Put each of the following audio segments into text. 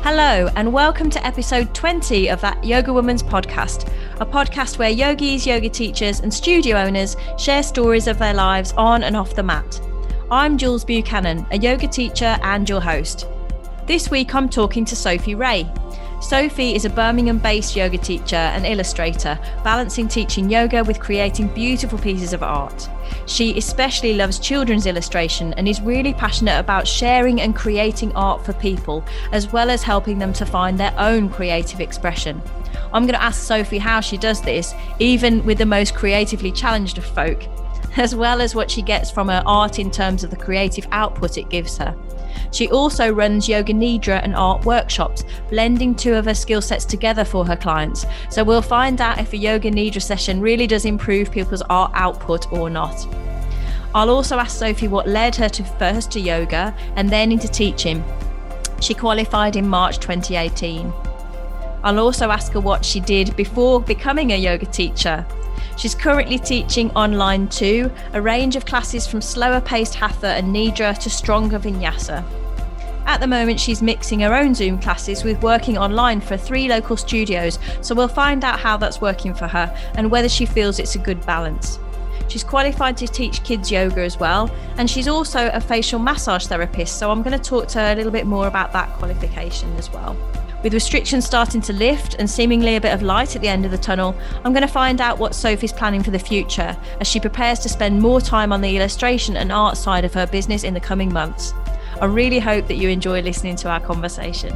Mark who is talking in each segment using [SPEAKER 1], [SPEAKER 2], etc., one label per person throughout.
[SPEAKER 1] Hello, and welcome to episode 20 of That Yoga Woman's podcast, a podcast where yogis, yoga teachers, and studio owners share stories of their lives on and off the mat. I'm Jules Buchanan, a yoga teacher and your host. This week, I'm talking to Sophie Ray. Sophie is a Birmingham-based yoga teacher and illustrator, balancing teaching yoga with creating beautiful pieces of art. She especially loves children's illustration and is really passionate about sharing and creating art for people, as well as helping them to find their own creative expression. I'm going to ask Sophie how she does this, even with the most creatively challenged of folk, as well as what she gets from her art in terms of the creative output it gives her. She also runs Yoga Nidra and art workshops, blending two of her skill sets together for her clients. So we'll find out if a Yoga Nidra session really does improve people's art output or not. I'll also ask Sophie what led her first to yoga and then into teaching. She qualified in March 2018. I'll also ask her what she did before becoming a yoga teacher. She's currently teaching online too, a range of classes from slower paced Hatha and Nidra to stronger Vinyasa. At the moment, she's mixing her own Zoom classes with working online for 3 local studios, so we'll find out how that's working for her and whether she feels it's a good balance. She's qualified to teach kids yoga as well, and she's also a facial massage therapist, so I'm going to talk to her a little bit more about that qualification as well. With restrictions starting to lift and seemingly a bit of light at the end of the tunnel, I'm going to find out what Sophie's planning for the future as she prepares to spend more time on the illustration and art side of her business in the coming months. I really hope that you enjoy listening to our conversation.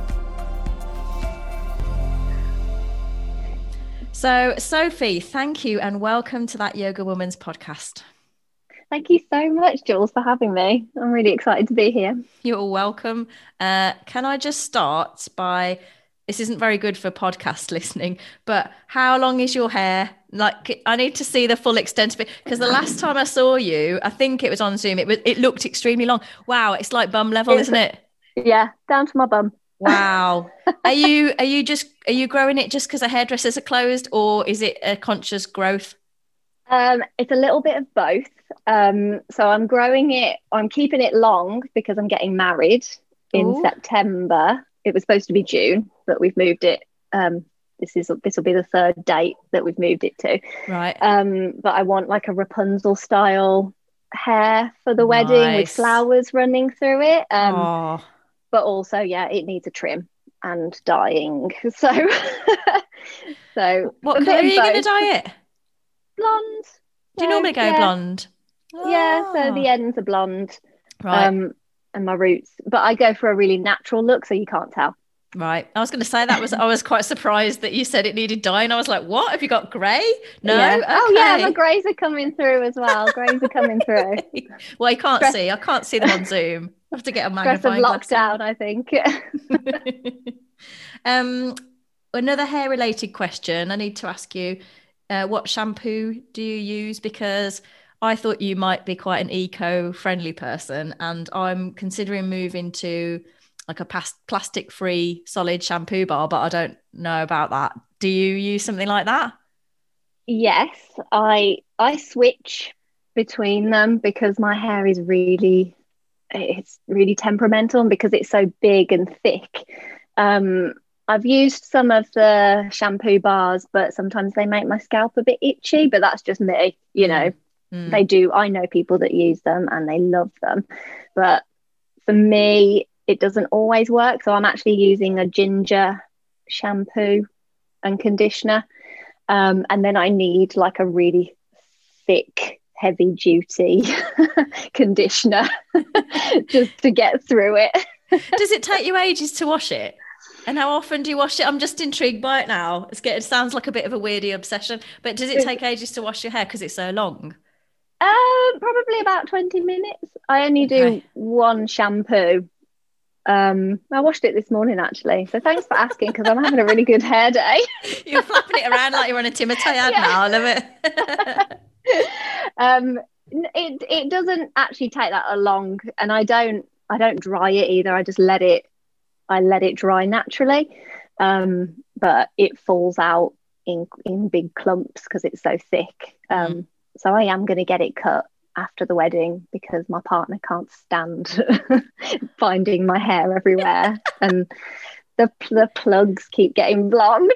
[SPEAKER 1] So, Sophie, thank you and welcome to That Yoga Woman's podcast.
[SPEAKER 2] Thank you so much, Jules, for having me. I'm really excited to be here.
[SPEAKER 1] You're welcome. Can I just start by, this isn't very good for podcast listening, but how long is your hair? Like, I need to see the full extent of it, because the last time I saw you, I think it was on Zoom, it looked extremely long. Wow, it's like bum level, isn't it?
[SPEAKER 2] Yeah, down to my bum.
[SPEAKER 1] Wow. Are you growing it just because the hairdressers are closed, or is it a conscious growth?
[SPEAKER 2] It's a little bit of both. So I'm growing it, I'm keeping it long because I'm getting married in September. It was supposed to be June, but we've moved it. This will be the third date that we've moved it to.
[SPEAKER 1] Right.
[SPEAKER 2] But I want like a Rapunzel style hair for the wedding with flowers running through it. But also, yeah, it needs a trim and dyeing. So
[SPEAKER 1] what colour are you going to dye it?
[SPEAKER 2] Blonde.
[SPEAKER 1] Do you normally go blonde?
[SPEAKER 2] Yeah, so the ends are blonde,
[SPEAKER 1] right,
[SPEAKER 2] and my roots. But I go for a really natural look, so you can't tell.
[SPEAKER 1] Right. I was going to say I was quite surprised that you said it needed dyeing. I was like, what? Have you got grey? No.
[SPEAKER 2] Yeah.
[SPEAKER 1] Okay.
[SPEAKER 2] Oh yeah, my greys are coming through as well. Greys are coming through.
[SPEAKER 1] Well, I can't see them on Zoom. I have to get a magnifying glass.
[SPEAKER 2] Lockdown, I think.
[SPEAKER 1] Another hair related question. I need to ask you, what shampoo do you use? Because I thought you might be quite an eco-friendly person, and I'm considering moving to like a plastic-free solid shampoo bar, but I don't know about that. Do you use something like that?
[SPEAKER 2] Yes, I switch between them because my hair is really temperamental, and because it's so big and thick. I've used some of the shampoo bars, but sometimes they make my scalp a bit itchy, but that's just me, you know. They do. I know people that use them and they love them, but for me it doesn't always work. So I'm actually using a ginger shampoo and conditioner, and then I need like a really thick, heavy duty conditioner just to get through it.
[SPEAKER 1] Does it take you ages to wash it? And how often do you wash it? I'm just intrigued by it now. It sounds like a bit of a weirdy obsession, but does it take ages to wash your hair because it's so long?
[SPEAKER 2] Probably about 20 minutes. I only do one shampoo. I washed it this morning actually, so thanks for asking, because I'm having a really good hair day.
[SPEAKER 1] You're flapping it around like you're on a Timothy ad now. I love
[SPEAKER 2] it. It doesn't actually take that long, and I don't dry it either. I just let it dry naturally, but it falls out in big clumps because it's so thick. So I am going to get it cut after the wedding because my partner can't stand finding my hair everywhere. And the plugs keep getting blocked.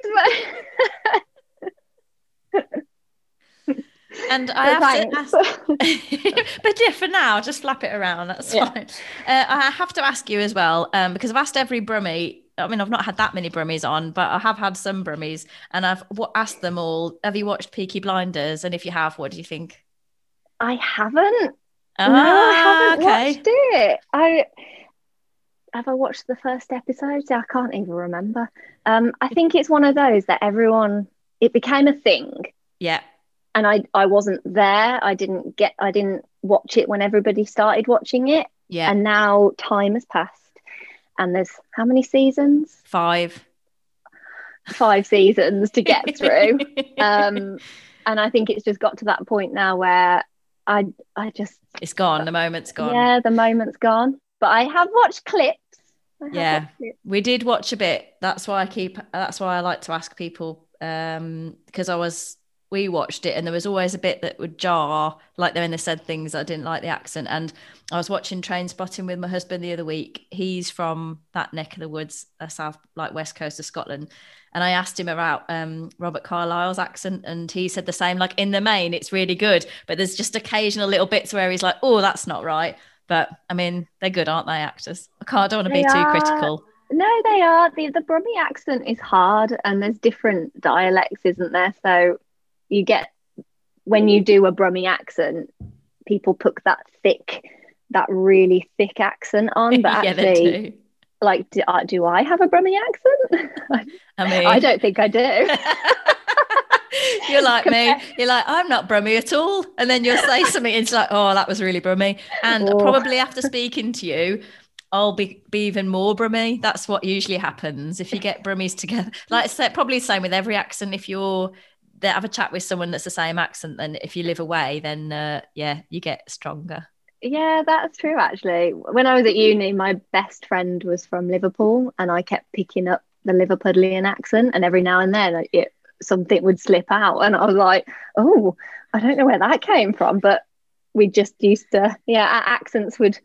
[SPEAKER 1] And I have to ask, but yeah, for now, just flap it around. That's fine. I have to ask you as well, because I've asked every Brummie. I mean, I've not had that many Brummies on, but I have had some Brummies, and I've asked them all, have you watched Peaky Blinders? And if you have, what do you think?
[SPEAKER 2] I haven't. No, I haven't watched it. Have I watched the first episode? I can't even remember. I think it's one of those that it became a thing.
[SPEAKER 1] Yeah.
[SPEAKER 2] And I wasn't there. I didn't watch it when everybody started watching it.
[SPEAKER 1] Yeah.
[SPEAKER 2] And now time has passed. And there's how many seasons?
[SPEAKER 1] 5
[SPEAKER 2] seasons to get through. And I think it's just got to that point now where I just...
[SPEAKER 1] It's gone. The moment's gone.
[SPEAKER 2] Yeah, the moment's gone. But I have watched clips.
[SPEAKER 1] We did watch a bit. That's why I like to ask people, because we watched it and there was always a bit that would jar, like when they said things I didn't like the accent. And I was watching Trainspotting with my husband the other week. He's from that neck of the woods, south, like west coast of Scotland. And I asked him about Robert Carlyle's accent, and he said the same. Like, in the main, it's really good, but there's just occasional little bits where he's like, oh, that's not right. But I mean, they're good, aren't they, actors? I don't want to be too critical.
[SPEAKER 2] No, they are. The Brummie accent is hard, and there's different dialects, isn't there? So you get, when you do a Brummie accent, people put that really thick accent on, but
[SPEAKER 1] yeah,
[SPEAKER 2] actually, like, do I have a Brummie accent?
[SPEAKER 1] I mean,
[SPEAKER 2] I don't think I do.
[SPEAKER 1] You're like me. You're like, I'm not Brummie at all. And then you'll say something, and it's like, oh, that was really Brummie. And probably after speaking to you, I'll be even more Brummie. That's what usually happens if you get Brummies together. Like I said, probably the same with every accent. If you're there, have a chat with someone that's the same accent, then if you live away, then you get stronger.
[SPEAKER 2] Yeah, that's true, actually. When I was at uni, my best friend was from Liverpool, and I kept picking up the Liverpudlian accent, and every now and then something would slip out, and I was like, oh, I don't know where that came from, but we just used to, our accents would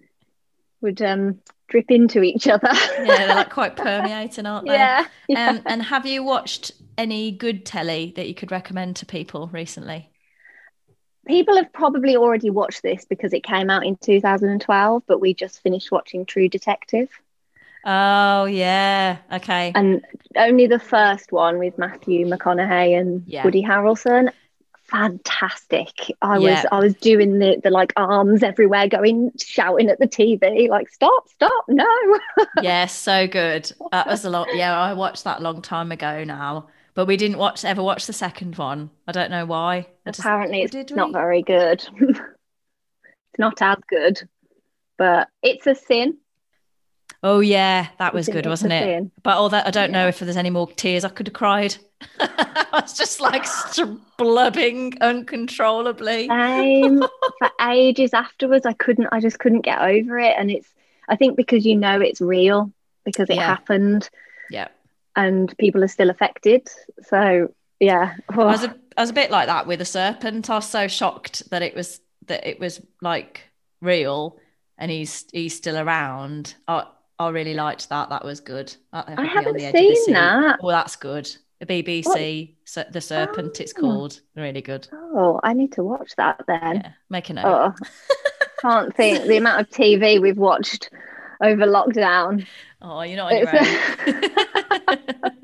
[SPEAKER 2] drip into each other.
[SPEAKER 1] Yeah, they're like quite permeating, aren't they?
[SPEAKER 2] Yeah.
[SPEAKER 1] And have you watched any good telly that you could recommend to people recently?
[SPEAKER 2] People have probably already watched this because it came out in 2012, but we just finished watching True Detective.
[SPEAKER 1] Oh, yeah. Okay.
[SPEAKER 2] And only the first one with Matthew McConaughey and Woody Harrelson. Fantastic. I was doing the like arms everywhere, shouting at the TV, like, stop, no.
[SPEAKER 1] Yeah, so good. That was a lot. Yeah, I watched that a long time ago now, but we didn't ever watch the second one. I don't know why.
[SPEAKER 2] Apparently it's not very good. It's not as good, but it's a sin.
[SPEAKER 1] Oh yeah, that was good, wasn't it? But all that, I don't know if there's any more tears I could have cried. I was just like blubbing uncontrollably.
[SPEAKER 2] For ages afterwards, I just couldn't get over it. And I think because it's real, because it happened.
[SPEAKER 1] Yeah.
[SPEAKER 2] And people are still affected. So yeah. Oh.
[SPEAKER 1] I was a bit like that with The Serpent. I was so shocked that it was like real and he's still around. I really liked that. That was good.
[SPEAKER 2] I haven't seen that.
[SPEAKER 1] Oh, that's good. The BBC, The Serpent, it's called. Really good.
[SPEAKER 2] Oh, I need to watch that then.
[SPEAKER 1] Yeah, make a note.
[SPEAKER 2] Oh, can't think the amount of TV we've watched over lockdown.
[SPEAKER 1] Oh, you're not on your own.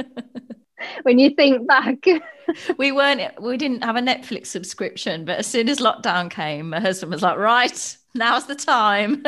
[SPEAKER 2] When you think back.
[SPEAKER 1] We didn't have a Netflix subscription, but as soon as lockdown came, my husband was like, right, now's the time.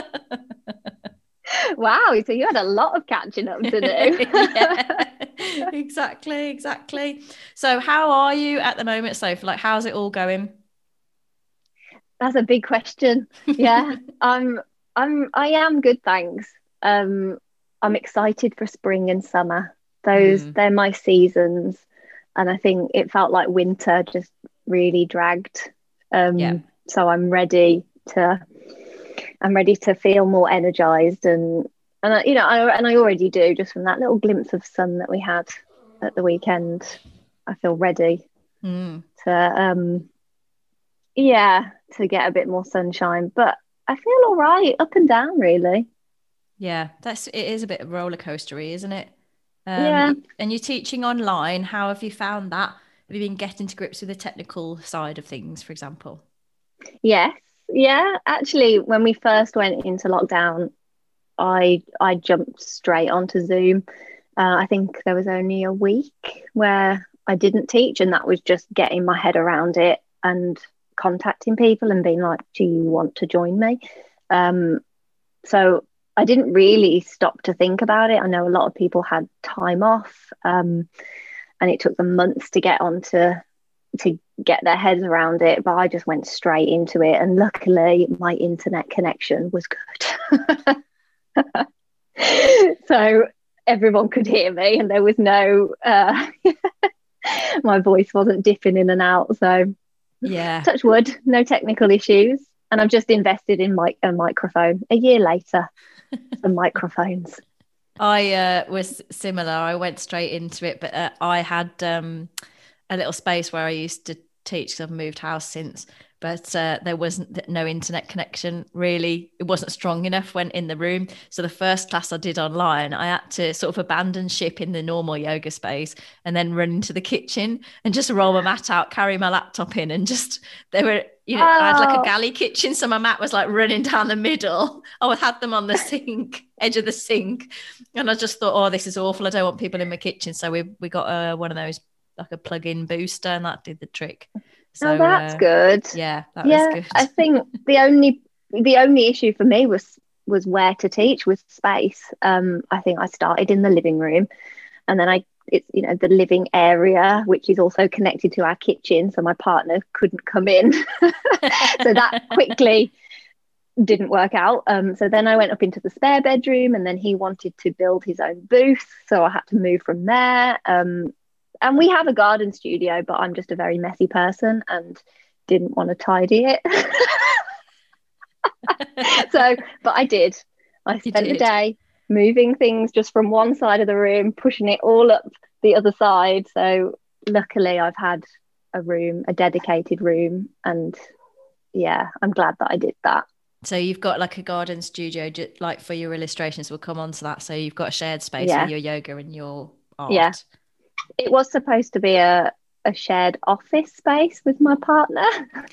[SPEAKER 2] Wow, so you had a lot of catching up to do.
[SPEAKER 1] Yeah, exactly. So how are you at the moment, Sophie? Like, how's it all going?
[SPEAKER 2] That's a big question. Yeah, I am good, thanks. I'm excited for spring and summer. They're my seasons, and I think it felt like winter just really dragged. So I'm ready to feel more energized and I already do, just from that little glimpse of sun that we had at the weekend. I feel ready to get a bit more sunshine, but I feel all right up and down, really.
[SPEAKER 1] Yeah, it is a bit of roller coastery, isn't it?
[SPEAKER 2] Yeah.
[SPEAKER 1] And you're teaching online. How have you found that? Have you been getting to grips with the technical side of things, for example?
[SPEAKER 2] Yes. Yeah. Actually, when we first went into lockdown, I jumped straight onto Zoom. I think there was only a week where I didn't teach, and that was just getting my head around it and contacting people and being like, "Do you want to join me?" Um, so I didn't really stop to think about it. I know a lot of people had time off, and it took them months to get onto to get their heads around it, but I just went straight into it, and luckily my internet connection was good. So everyone could hear me, and there was no my voice wasn't dipping in and out. So
[SPEAKER 1] Yeah.
[SPEAKER 2] touch wood, no technical issues. And I've just invested in a microphone a year later. Some microphones.
[SPEAKER 1] I was similar. I went straight into it, but I had a little space where I used to teach because I've moved house since, but there wasn't no internet connection really. It wasn't strong enough when in the room. So the first class I did online, I had to sort of abandon ship in the normal yoga space and then run into the kitchen and just roll my mat out, carry my laptop in, and just they were, I had like a galley kitchen, so my mat was like running down the middle. I had them on the sink, edge of the sink, and I just thought, oh, this is awful. I don't want people in my kitchen. So we got one of those, like a plug-in booster, and that did the trick. So
[SPEAKER 2] that's good.
[SPEAKER 1] Yeah, that was good.
[SPEAKER 2] I think the only issue for me was where to teach, with space. I think I started in the living room, and then it's the living area, which is also connected to our kitchen, so my partner couldn't come in. So that quickly didn't work out. So then I went up into the spare bedroom, and then he wanted to build his own booth, so I had to move from there. And we have a garden studio, but I'm just a very messy person and didn't want to tidy it. But I did. I spent the day moving things just from one side of the room, pushing it all up the other side. So luckily I've had a dedicated room, and yeah, I'm glad that I did that.
[SPEAKER 1] So you've got like a garden studio, like for your illustrations. We'll come on to that. So you've got a shared space for your yoga and your art.
[SPEAKER 2] Yeah. It was supposed to be a shared office space with my partner.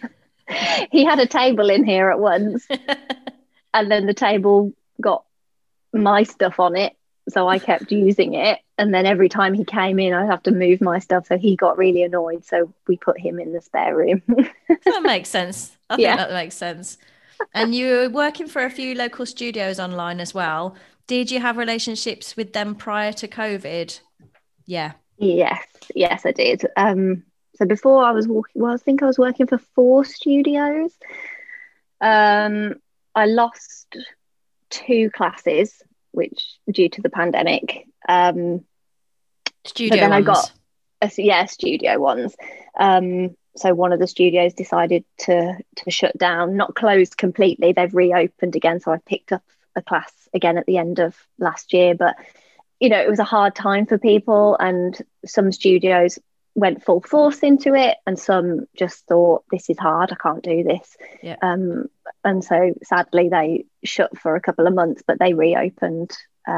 [SPEAKER 2] He had a table in here at once, and then the table got my stuff on it, so I kept using it, and then every time he came in I'd have to move my stuff, so he got really annoyed, so we put him in the spare room.
[SPEAKER 1] That makes sense. I think that makes sense. And you were working for a few local studios online as well. Did you have relationships with them prior to COVID? Yeah.
[SPEAKER 2] Yes, I did. So before I was I think I was working for 4 studios. I lost 2 classes, which due to the pandemic.
[SPEAKER 1] Studio ones. I
[SPEAKER 2] got studio ones. So one of the studios decided to shut down, not closed completely. They've reopened again. So I picked up a class again at the end of last year, but it was a hard time for people, and some studios went full force into it, and some just thought, this is hard, I can't do this.
[SPEAKER 1] Yeah.
[SPEAKER 2] And so sadly they shut for a couple of months, but they reopened.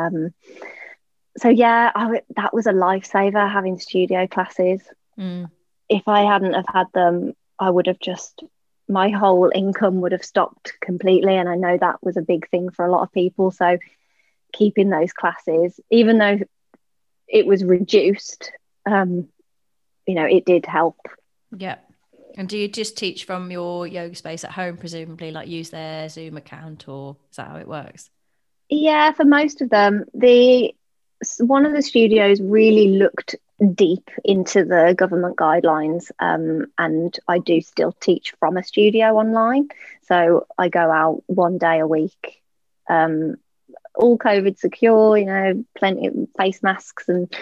[SPEAKER 2] So yeah, that was a lifesaver, having studio classes. If I hadn't have had them, I would have my whole income would have stopped completely, and I know that was a big thing for a lot of people. So keeping those classes, even though it was reduced, it did help.
[SPEAKER 1] Yeah. And do you just teach from your yoga space at home, presumably, like use their Zoom account, or is that how it works?
[SPEAKER 2] Yeah, for most of them. One of the studios really looked deep into the government guidelines, and I do still teach from a studio online. So I go out 1 day a week, all COVID secure, plenty of face masks and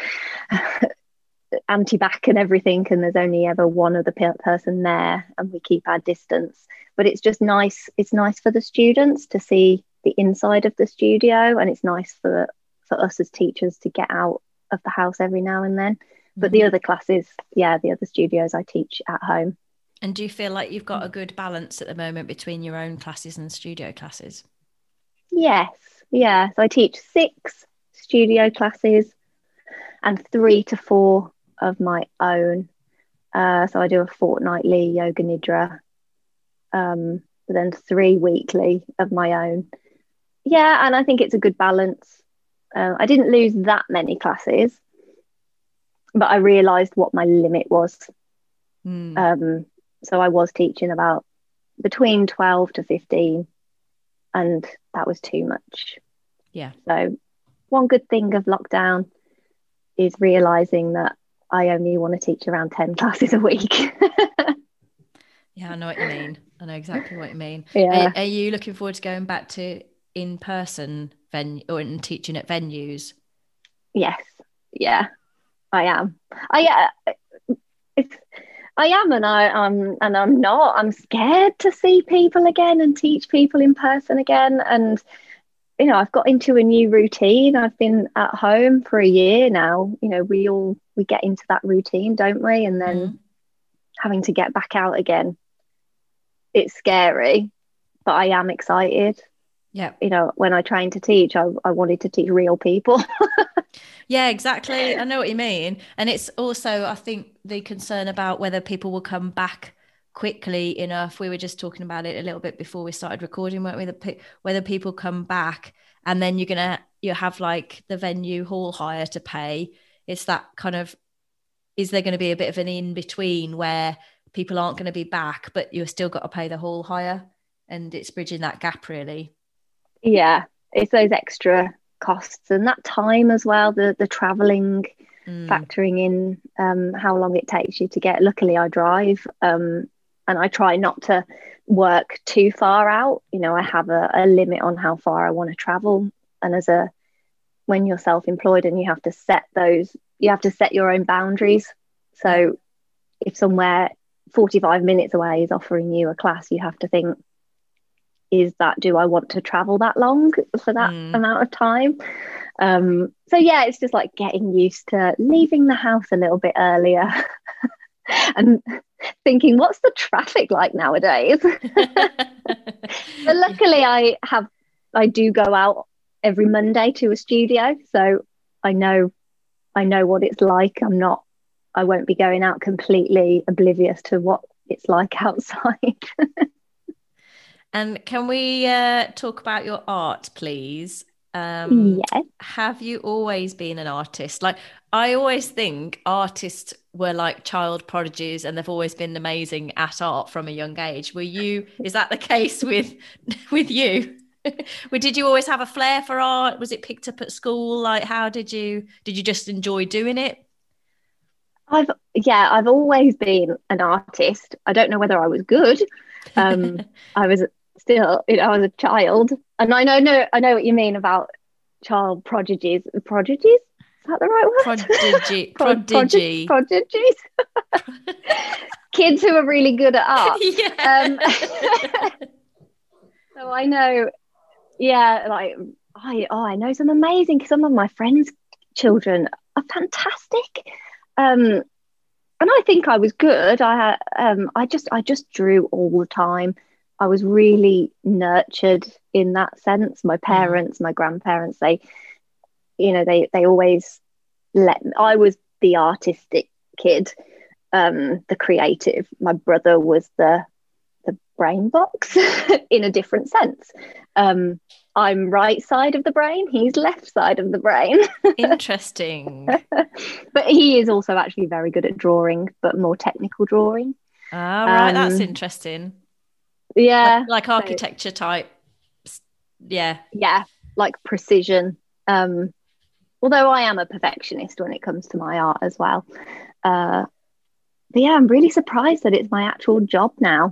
[SPEAKER 2] anti-bac and everything, and there's only ever one other person there, and we keep our distance. But it's just nice. It's nice for the students to see the inside of the studio, and it's nice for us as teachers to get out of the house every now and then. But the other classes, the other studios, I teach at home.
[SPEAKER 1] And do you feel like you've got a good balance at the moment between your own classes and studio classes?
[SPEAKER 2] Yes. Yeah. So I teach 6 studio classes, and 3 to 4 of my own. So I do a fortnightly yoga nidra, but then 3 weekly of my own. Yeah, and I think it's a good balance. I didn't lose that many classes, but I realised what my limit was. So I was teaching about between 12 to 15, and that was too much.
[SPEAKER 1] Yeah.
[SPEAKER 2] So one good thing of lockdown is realising that I only want to teach around 10 classes a week.
[SPEAKER 1] Yeah, I know what you mean. I know exactly what you mean.
[SPEAKER 2] Yeah.
[SPEAKER 1] Are you looking forward to going back to in-person venue or teaching at venues?
[SPEAKER 2] Yes. Yeah, I am. I am, and I'm not. I'm scared to see people again and teach people in person again. And I've got into a new routine. I've been at home for a year now. We get into that routine, don't we? And then having to get back out again, it's scary, but I am excited.
[SPEAKER 1] Yeah.
[SPEAKER 2] When I trained to teach, I wanted to teach real people.
[SPEAKER 1] Yeah, exactly. I know what you mean. And it's also, I think, the concern about whether people will come back quickly enough. We were just talking about it a little bit before we started recording, weren't we? Whether people come back and then you have like the venue hall hire to pay. It's that kind of, is there going to be a bit of an in-between where people aren't going to be back, but you've still got to pay the hall hire? And it's bridging that gap, really.
[SPEAKER 2] Yeah, it's those extra costs and that time as well, the traveling, factoring in how long it takes you to get. Luckily I drive, and I try not to work too far out. I have a limit on how far I want to travel, and when you're self-employed and you have to set your own boundaries. So if somewhere 45 minutes away is offering you a class, you have to think, do I want to travel that long for that amount of time? So yeah, it's just like getting used to leaving the house a little bit earlier and thinking, what's the traffic like nowadays? But luckily I do go out every Monday to a studio, so I know what it's like. I won't be going out completely oblivious to what it's like outside.
[SPEAKER 1] And can we talk about your art, please?
[SPEAKER 2] Yes.
[SPEAKER 1] Have you always been an artist? Like, I always think artists were like child prodigies and they've always been amazing at art from a young age. Is that the case with you? Did you always have a flair for art? Was it picked up at school? Like, how did you just enjoy doing it?
[SPEAKER 2] I've always been an artist. I don't know whether I was good. I was still, I was a child, and I know what you mean about child prodigies. Prodigies? Is that the right word? Prodigies. Kids who are really good at art. Yeah. So I know, yeah, like I know some of my friends' children are fantastic. And I think I was good. I just drew all the time. I was really nurtured in that sense. My parents, my grandparents, they always I was the artistic kid, the creative. My brother was the brain box in a different sense. I'm right side of the brain, he's left side of the brain.
[SPEAKER 1] Interesting.
[SPEAKER 2] But he is also actually very good at drawing, but more technical drawing.
[SPEAKER 1] Right, that's interesting.
[SPEAKER 2] Yeah,
[SPEAKER 1] like architecture type. Yeah, like precision.
[SPEAKER 2] Although I am a perfectionist when it comes to my art as well. But yeah, I'm really surprised that it's my actual job now.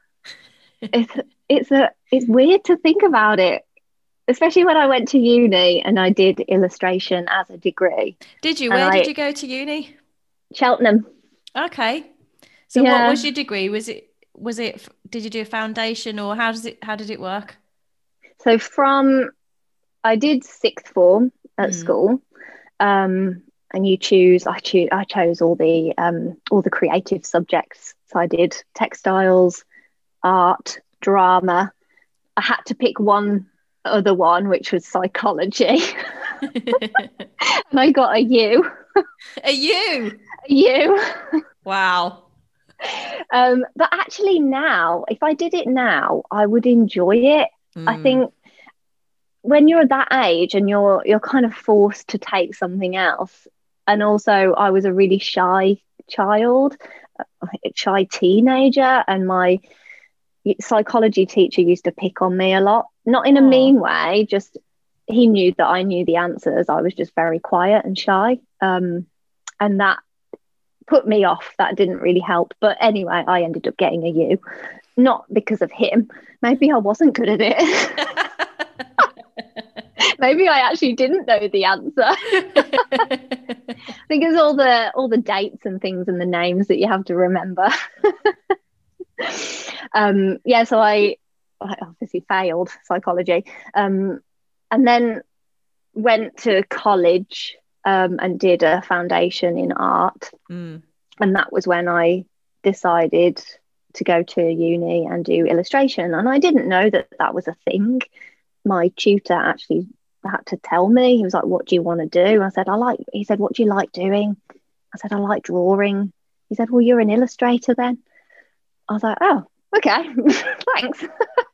[SPEAKER 2] It's weird to think about it, especially when I went to uni and I did illustration as a degree.
[SPEAKER 1] Did you? Where did you go to uni?
[SPEAKER 2] Cheltenham.
[SPEAKER 1] Okay. So what was your degree? Was it did you do a foundation, or how did it work?
[SPEAKER 2] So I did sixth form at school. And I chose all the creative subjects. So I did textiles, art, drama. I had to pick one other one, which was psychology. And I got a U.
[SPEAKER 1] A U?
[SPEAKER 2] A U.
[SPEAKER 1] Wow.
[SPEAKER 2] But actually now, if I did it now, I would enjoy it. I think when you're that age and you're kind of forced to take something else, and also I was a really shy child, a shy teenager, and my psychology teacher used to pick on me a lot, not in a mean way, just he knew that I knew the answers. I was just very quiet and shy, and that put me off. That didn't really help. But anyway, I ended up getting a U, not because of him. Maybe I wasn't good at it. Maybe I actually didn't know the answer. I think it's all the dates and things and the names that you have to remember. So I obviously failed psychology, and then went to college and did a foundation in art. And that was when I decided to go to uni and do illustration. And I didn't know that that was a thing. My tutor actually had to tell me. He was like, "What do you want to do?" I said, he said, "What do you like doing?" I said, "I like drawing." He said, "Well, you're an illustrator then." I was like, "Oh, okay." Thanks.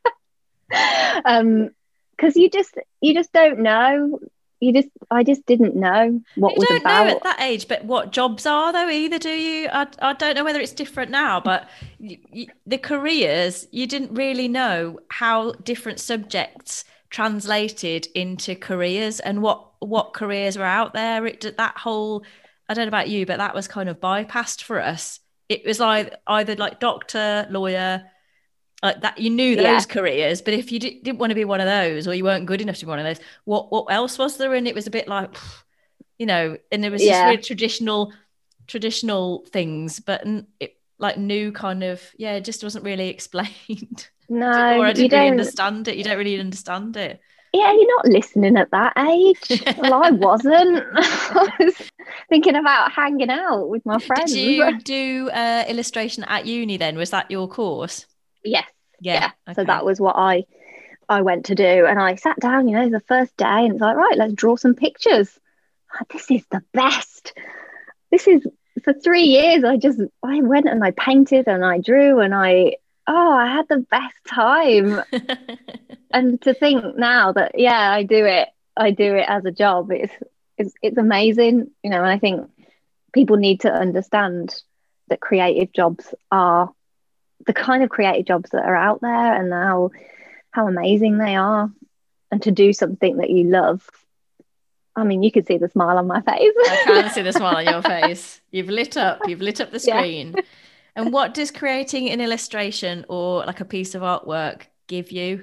[SPEAKER 2] Because you just don't know. I just didn't know what
[SPEAKER 1] you
[SPEAKER 2] was
[SPEAKER 1] don't
[SPEAKER 2] about.
[SPEAKER 1] know at that age, but what jobs are though either, do you? I don't know whether it's different now, but the careers, you didn't really know how different subjects translated into careers and what careers were out there. That whole, I don't know about you, but that was kind of bypassed for us. It was like either like doctor, lawyer, like that. You knew those careers, but if you didn't want to be one of those, or you weren't good enough to be one of those, what else was there? And it was a bit like, and there was just really traditional things, but like new kind of, it just wasn't really explained.
[SPEAKER 2] No,
[SPEAKER 1] or I didn't really understand it. You don't really understand it.
[SPEAKER 2] Yeah, you're not listening at that age. Well, I wasn't. I was thinking about hanging out with my friends.
[SPEAKER 1] Did you do illustration at uni then? Was that your course?
[SPEAKER 2] Yes.
[SPEAKER 1] Yeah. Okay.
[SPEAKER 2] So that was what I went to do. And I sat down, the first day, and it's like, right, let's draw some pictures. This is the best. This is, for 3 years, I went and I painted and I drew and I had the best time. And to think now that I do it as a job, it's amazing, and I think people need to understand that creative jobs are the kind of creative jobs that are out there, and how amazing they are, and to do something that you love. I mean, you can see the smile on my face.
[SPEAKER 1] I can see the smile on your face. You've lit up the screen. Yeah. And what does creating an illustration or like a piece of artwork give you?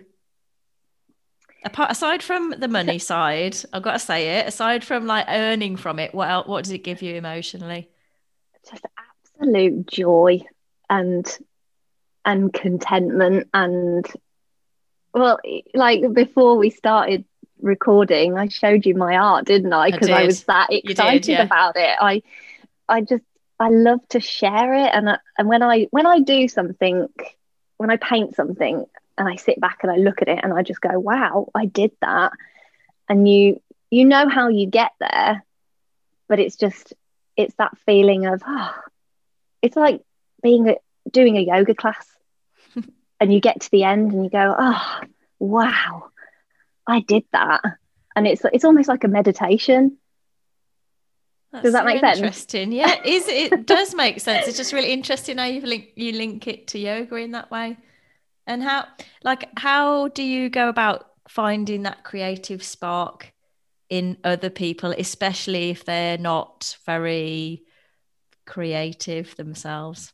[SPEAKER 1] Aside from the money side, I've got to say it, aside from like earning from it, what does it give you emotionally?
[SPEAKER 2] Just absolute joy and contentment. And well, like before we started recording, I showed you my art, didn't I? Because I was that excited about it. I love to share it, and when I do something, when I paint something, and I sit back and I look at it and I just go, wow, I did that. And you know how you get there, but it's that feeling of, it's like doing a yoga class and you get to the end and you go, oh, wow, I did that. And it's almost like a meditation. Does that make sense?
[SPEAKER 1] Interesting. Yeah, it does make sense. It's just really interesting how you link it to yoga in that way. And how do you go about finding that creative spark in other people, especially if they're not very creative themselves?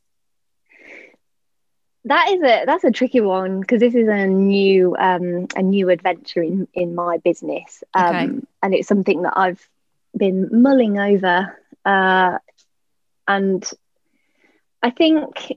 [SPEAKER 2] That's a tricky one, because this is a new adventure in my business, and it's something that I've been mulling over, and I think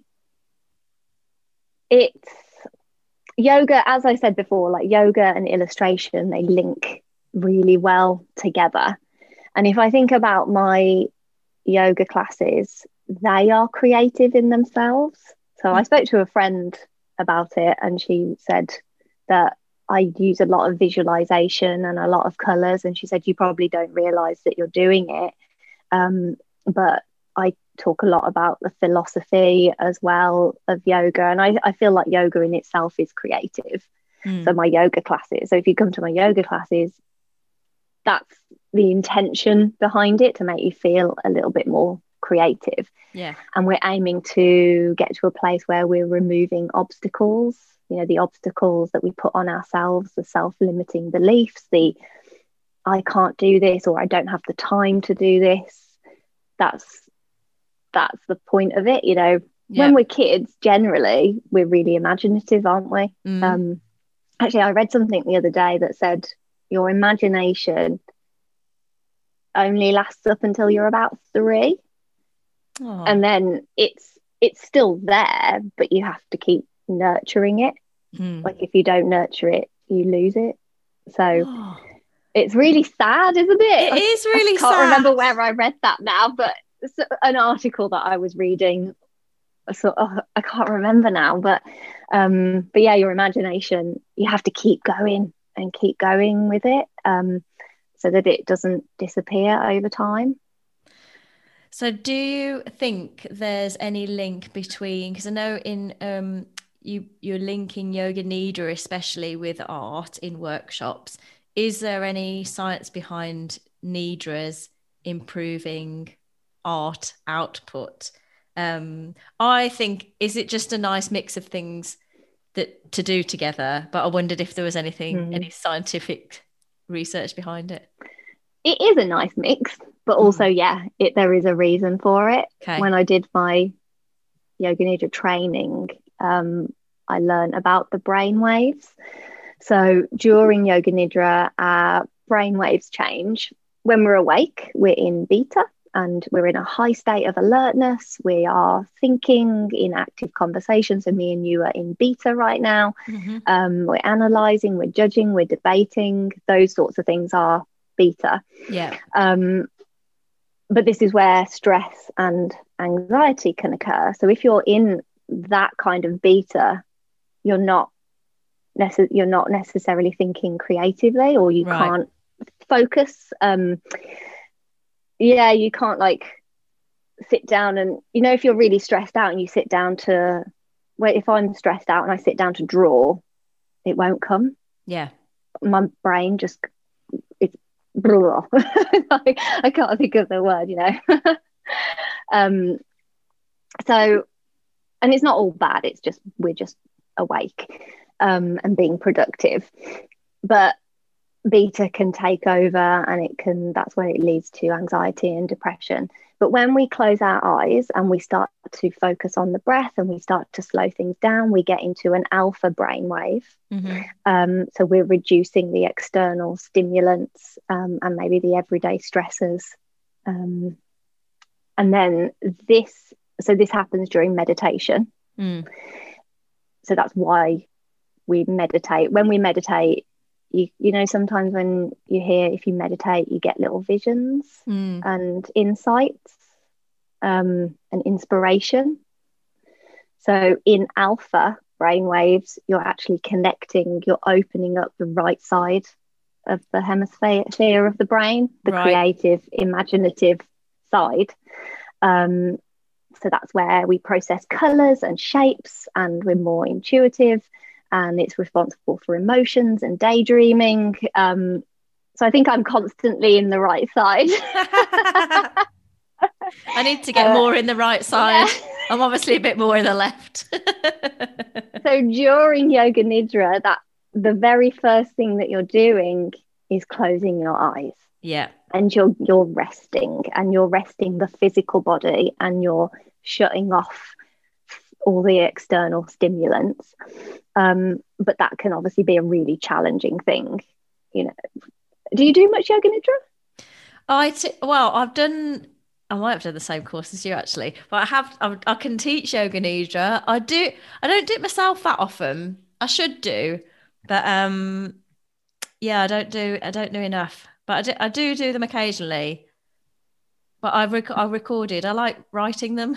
[SPEAKER 2] it's yoga, as I said before, like yoga and illustration, they link really well together. And if I think about my yoga classes, they are creative in themselves. So I spoke to a friend about it, and she said that I use a lot of visualization and a lot of colors. And she said, you probably don't realize that you're doing it. But I talk a lot about the philosophy as well of yoga. And I feel like yoga in itself is creative. So my yoga classes, so if you come to my yoga classes, that's the intention behind it, to make you feel a little bit more creative.
[SPEAKER 1] Yeah.
[SPEAKER 2] And we're aiming to get to a place where we're removing obstacles, you know, the obstacles that we put on ourselves, the self-limiting beliefs, the I can't do this, or I don't have the time to do this. That's the point of it, you know. When we're kids, generally we're really imaginative, aren't we? Actually, I read something the other day that said your imagination only lasts up until you're about 3. And then it's still there, but you have to keep nurturing it. Like if you don't nurture it, you lose it. So it's really sad, isn't it?
[SPEAKER 1] It is really sad.
[SPEAKER 2] I can't remember where I read that now, but it's an article that I was reading. So I can't remember now, but yeah, your imagination, you have to keep going and keep going with it, so that it doesn't disappear over time.
[SPEAKER 1] So do you think there's any link between, because I know in you're linking yoga nidra especially with art in workshops. Is there any science behind nidras improving art output? I think, is it just a nice mix of things that to do together? But I wondered if there was any scientific research behind it.
[SPEAKER 2] It is a nice mix, but also, there is a reason for it.
[SPEAKER 1] Okay.
[SPEAKER 2] When I did my yoga nidra training, I learned about the brain waves. So during yoga nidra, our brain waves change. When we're awake, we're in beta, and we're in a high state of alertness. We are thinking in active conversation. So me and you are in beta right now. We're analysing, we're judging, we're debating. Those sorts of things are beta.
[SPEAKER 1] Yeah.
[SPEAKER 2] But this is where stress and anxiety can occur. So if you're in that kind of beta, you're not necessarily thinking creatively, or you can't focus. You can't like sit down and, you know, if you're really stressed out and you sit down to, well, if I'm stressed out and I sit down to draw, it won't come.
[SPEAKER 1] Yeah.
[SPEAKER 2] My brain just, it's blah. I can't think of the word, you know. So, and it's not all bad, it's just, we're just awake and being productive. But beta can take over, and that's when it leads to anxiety and depression. But when we close our eyes and we start to focus on the breath and we start to slow things down, we get into an alpha brainwave. So we're reducing the external stimulants and maybe the everyday stressors. And then this happens during meditation. So that's why we meditate. When we meditate, you know, sometimes when you hear, if you meditate, you get little visions and insights and inspiration. So in alpha brainwaves, you're actually connecting, you're opening up the right side of the hemisphere of the brain, the creative, imaginative side. So that's where we process colours and shapes, and we're more intuitive. And it's responsible for emotions and daydreaming. So I think I'm constantly in the right side.
[SPEAKER 1] I need to get more in the right side. Yeah. I'm obviously a bit more in the left.
[SPEAKER 2] So during yoga nidra, the very first thing that you're doing is closing your eyes.
[SPEAKER 1] Yeah.
[SPEAKER 2] And you're resting, and you're resting the physical body, and you're shutting off all the external stimulants. But that can obviously be a really challenging thing, you know. Do you do much yoga nidra?
[SPEAKER 1] I might have done the same course as you actually, but I can teach yoga nidra. I don't do it myself that often. I should do, but I don't do enough. But I do them occasionally. But I recorded. I like writing them.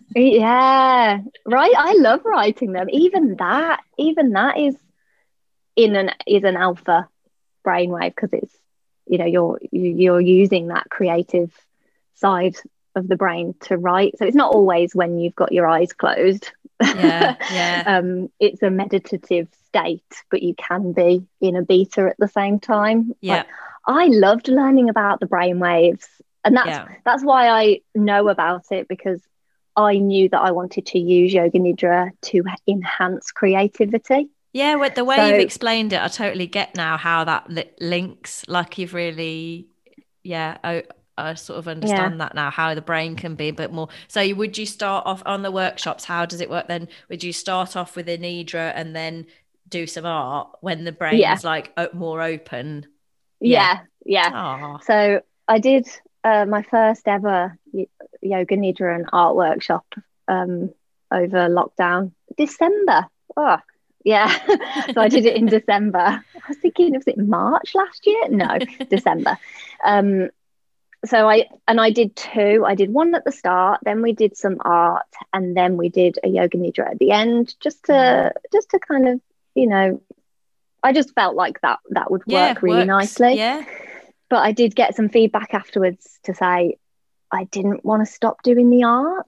[SPEAKER 2] Yeah, right. I love writing them. Even that is is an alpha brainwave, because it's, you know, you're using that creative side of the brain to write. So it's not always when you've got your eyes closed. It's a meditative state, but you can be in a beta at the same time. Like, I loved learning about the brain waves, and that's why I know about it, because I knew that I wanted to use Yoga Nidra to enhance creativity.
[SPEAKER 1] Yeah, with the way you've explained it, I totally get now how that links. Like, you've really, I sort of understand that now, how the brain can be a bit more. So would you start off on the workshops? How does it work then? Would you start off with a Nidra and then do some art when the brain is like more open?
[SPEAKER 2] Yeah. So I did my first ever Yoga Nidra and art workshop over lockdown, December. So I did it in December. I was thinking, was it March last year? No, December. So I did two. I did one at the start, then we did some art, and then we did a Yoga Nidra at the end, just to kind of, you know, I just felt like that would work really nicely. Yeah. But I did get some feedback afterwards to say I didn't want to stop doing the art.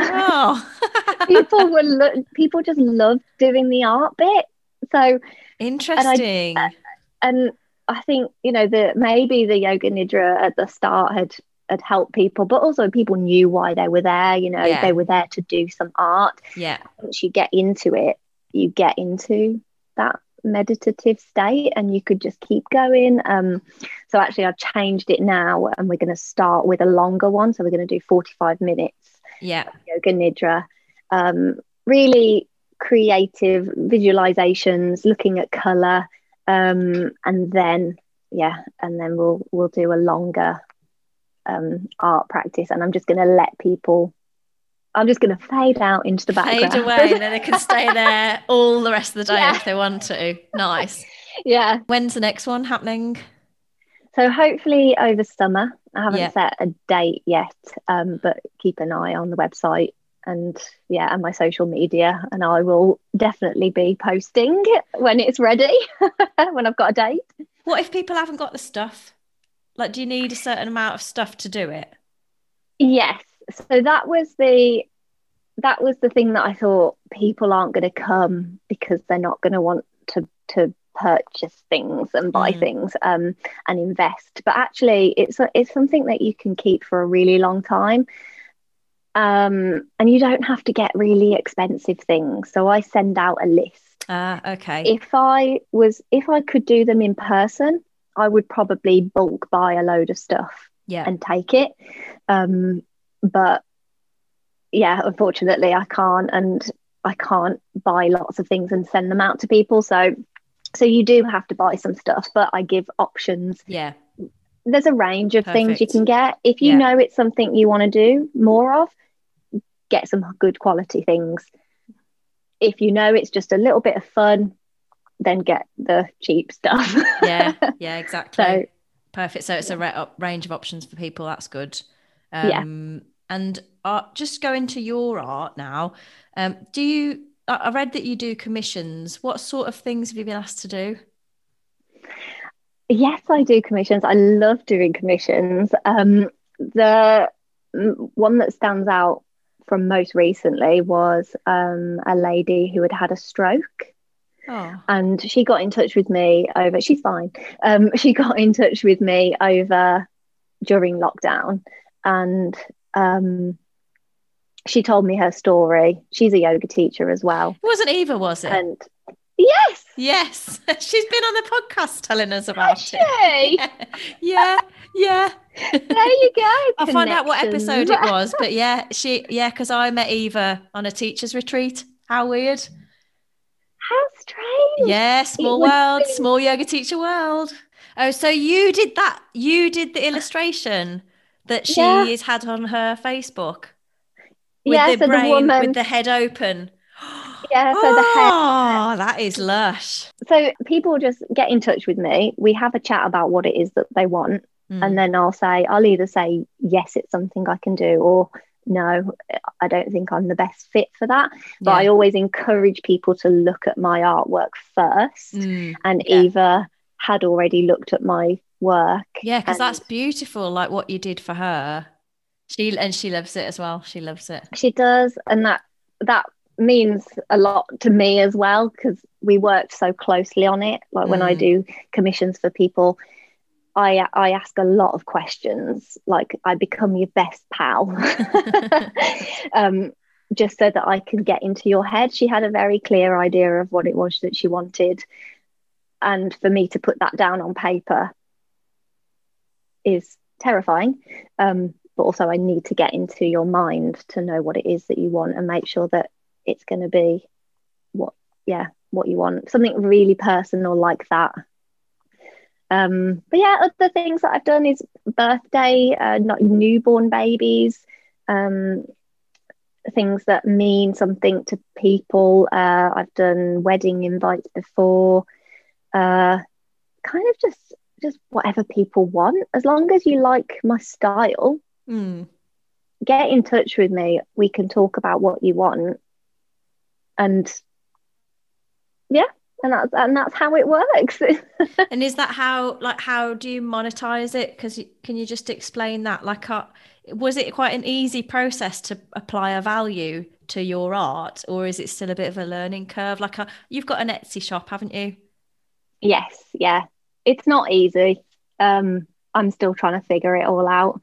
[SPEAKER 2] Oh. People just loved doing the art bit. So
[SPEAKER 1] interesting.
[SPEAKER 2] And I think, you know, maybe the Yoga Nidra at the start had helped people, but also people knew why they were there. You know, they were there to do some art.
[SPEAKER 1] Yeah.
[SPEAKER 2] Once you get into it, you get into that meditative state, and you could just keep going. So actually I've changed it now, and we're going to start with a longer one. So we're going to do 45 minutes of Yoga Nidra, really creative visualizations, looking at color, and then we'll do a longer art practice, and I'm just going to fade out into the background.
[SPEAKER 1] Fade away, and then they can stay there all the rest of the day if they want to. Nice.
[SPEAKER 2] Yeah.
[SPEAKER 1] When's the next one happening?
[SPEAKER 2] So hopefully over summer. I haven't set a date yet, but keep an eye on the website and my social media, and I will definitely be posting when it's ready, when I've got a date.
[SPEAKER 1] What if people haven't got the stuff? Like, do you need a certain amount of stuff to do it?
[SPEAKER 2] Yes. So that was the thing that I thought, people aren't going to come because they're not going to want to purchase things and buy things and invest. But actually, it's something that you can keep for a really long time, and you don't have to get really expensive things. So I send out a list.
[SPEAKER 1] Okay.
[SPEAKER 2] If I could do them in person, I would probably bulk buy a load of stuff and take it. But unfortunately I can't, and I can't buy lots of things and send them out to people. So you do have to buy some stuff, but I give options.
[SPEAKER 1] Yeah.
[SPEAKER 2] There's a range of things you can get. If you know it's something you want to do more of, get some good quality things. If you know it's just a little bit of fun, then get the cheap stuff.
[SPEAKER 1] Yeah, exactly. So, perfect. So it's a range of options for people. That's good. And just go into your art now. I read that you do commissions. What sort of things have you been asked to do?
[SPEAKER 2] Yes, I do commissions. I love doing commissions. The one that stands out from most recently was a lady who had a stroke.
[SPEAKER 1] Oh.
[SPEAKER 2] And she got in touch with me she's fine. She got in touch with me during lockdown, and she told me her story. She's a yoga teacher as well.
[SPEAKER 1] It wasn't Eva, was it?
[SPEAKER 2] And
[SPEAKER 1] yes, she's been on the podcast telling us about
[SPEAKER 2] it.
[SPEAKER 1] Yeah.
[SPEAKER 2] There you go.
[SPEAKER 1] I'll find out what episode it was, but because I met Eva on a teacher's retreat. How weird.
[SPEAKER 2] How strange.
[SPEAKER 1] Yeah, small world, small yoga teacher world. Oh, so you did that. You did the illustration that she has had on her Facebook. With the brain, with the head open.
[SPEAKER 2] Yeah, so the head.
[SPEAKER 1] Oh, that is lush.
[SPEAKER 2] So people just get in touch with me. We have a chat about what it is that they want. And then I'll either say, yes, it's something I can do, or no, I don't think I'm the best fit for that. But
[SPEAKER 1] Yeah.
[SPEAKER 2] I always encourage people to look at my artwork first, and either had already looked at my work.
[SPEAKER 1] Yeah, because that's beautiful, like what you did for her. She loves it as well. She loves it.
[SPEAKER 2] She does, and that means a lot to me as well, because we worked so closely on it. Like when I do commissions for people, I ask a lot of questions. Like I become your best pal, just so that I can get into your head. She had a very clear idea of what it was that she wanted, and for me to put that down on paper is terrifying. But also I need to get into your mind to know what it is that you want and make sure that it's going to be what you want, something really personal like that. But yeah, other things that I've done is birthday, not newborn babies, things that mean something to people. I've done wedding invites before, kind of just whatever people want, as long as you like my style. Get in touch with me, we can talk about what you want, and that's how it works.
[SPEAKER 1] And is that how do you monetize it? Because can you just explain that? Was it quite an easy process to apply a value to your art, or is it still a bit of a learning curve? You've got an Etsy shop, haven't you?
[SPEAKER 2] Yes, yeah, it's not easy. I'm still trying to figure it all out.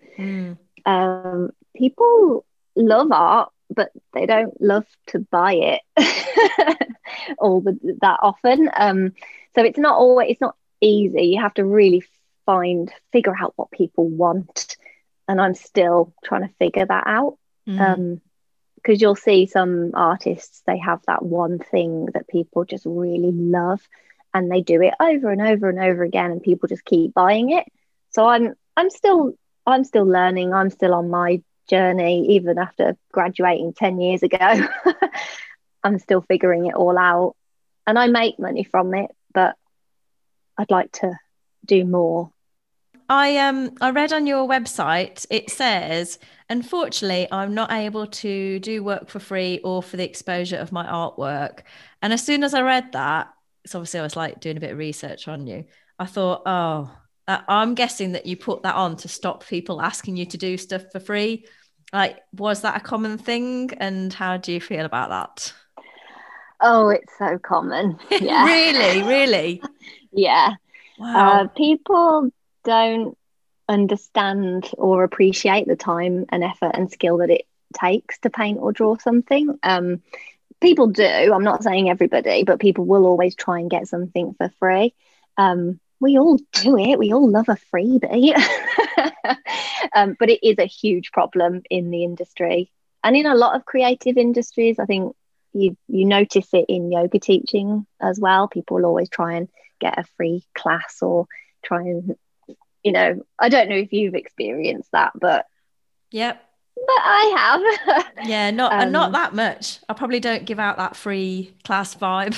[SPEAKER 2] People love art, but they don't love to buy it that often. So it's not easy. You have to really figure out what people want, and I'm still trying to figure that out. Because you'll see some artists, they have that one thing that people just really love, and they do it over and over and over again, and people just keep buying it. So I'm still learning. I'm still on my journey, even after graduating 10 years ago. I'm still figuring it all out, and I make money from it, but I'd like to do more.
[SPEAKER 1] I read on your website, it says, unfortunately, I'm not able to do work for free or for the exposure of my artwork. And as soon as I read that, it's obviously I was like doing a bit of research on you. I thought, I'm guessing that you put that on to stop people asking you to do stuff for free. Like, was that a common thing? And how do you feel about that?
[SPEAKER 2] Oh, it's so common. Yeah.
[SPEAKER 1] Really?
[SPEAKER 2] Yeah.
[SPEAKER 1] Wow.
[SPEAKER 2] People don't understand or appreciate the time and effort and skill that it takes to paint or draw something. People do. I'm not saying everybody, but people will always try and get something for free. We all do it. We all love a freebie. But it is a huge problem in the industry, and in a lot of creative industries. I think you notice it in yoga teaching as well. People will always try and get a free class, or try and, I don't know if you've experienced that, but
[SPEAKER 1] yep.
[SPEAKER 2] But I
[SPEAKER 1] have. Yeah, not that much. I probably don't give out that free class vibe.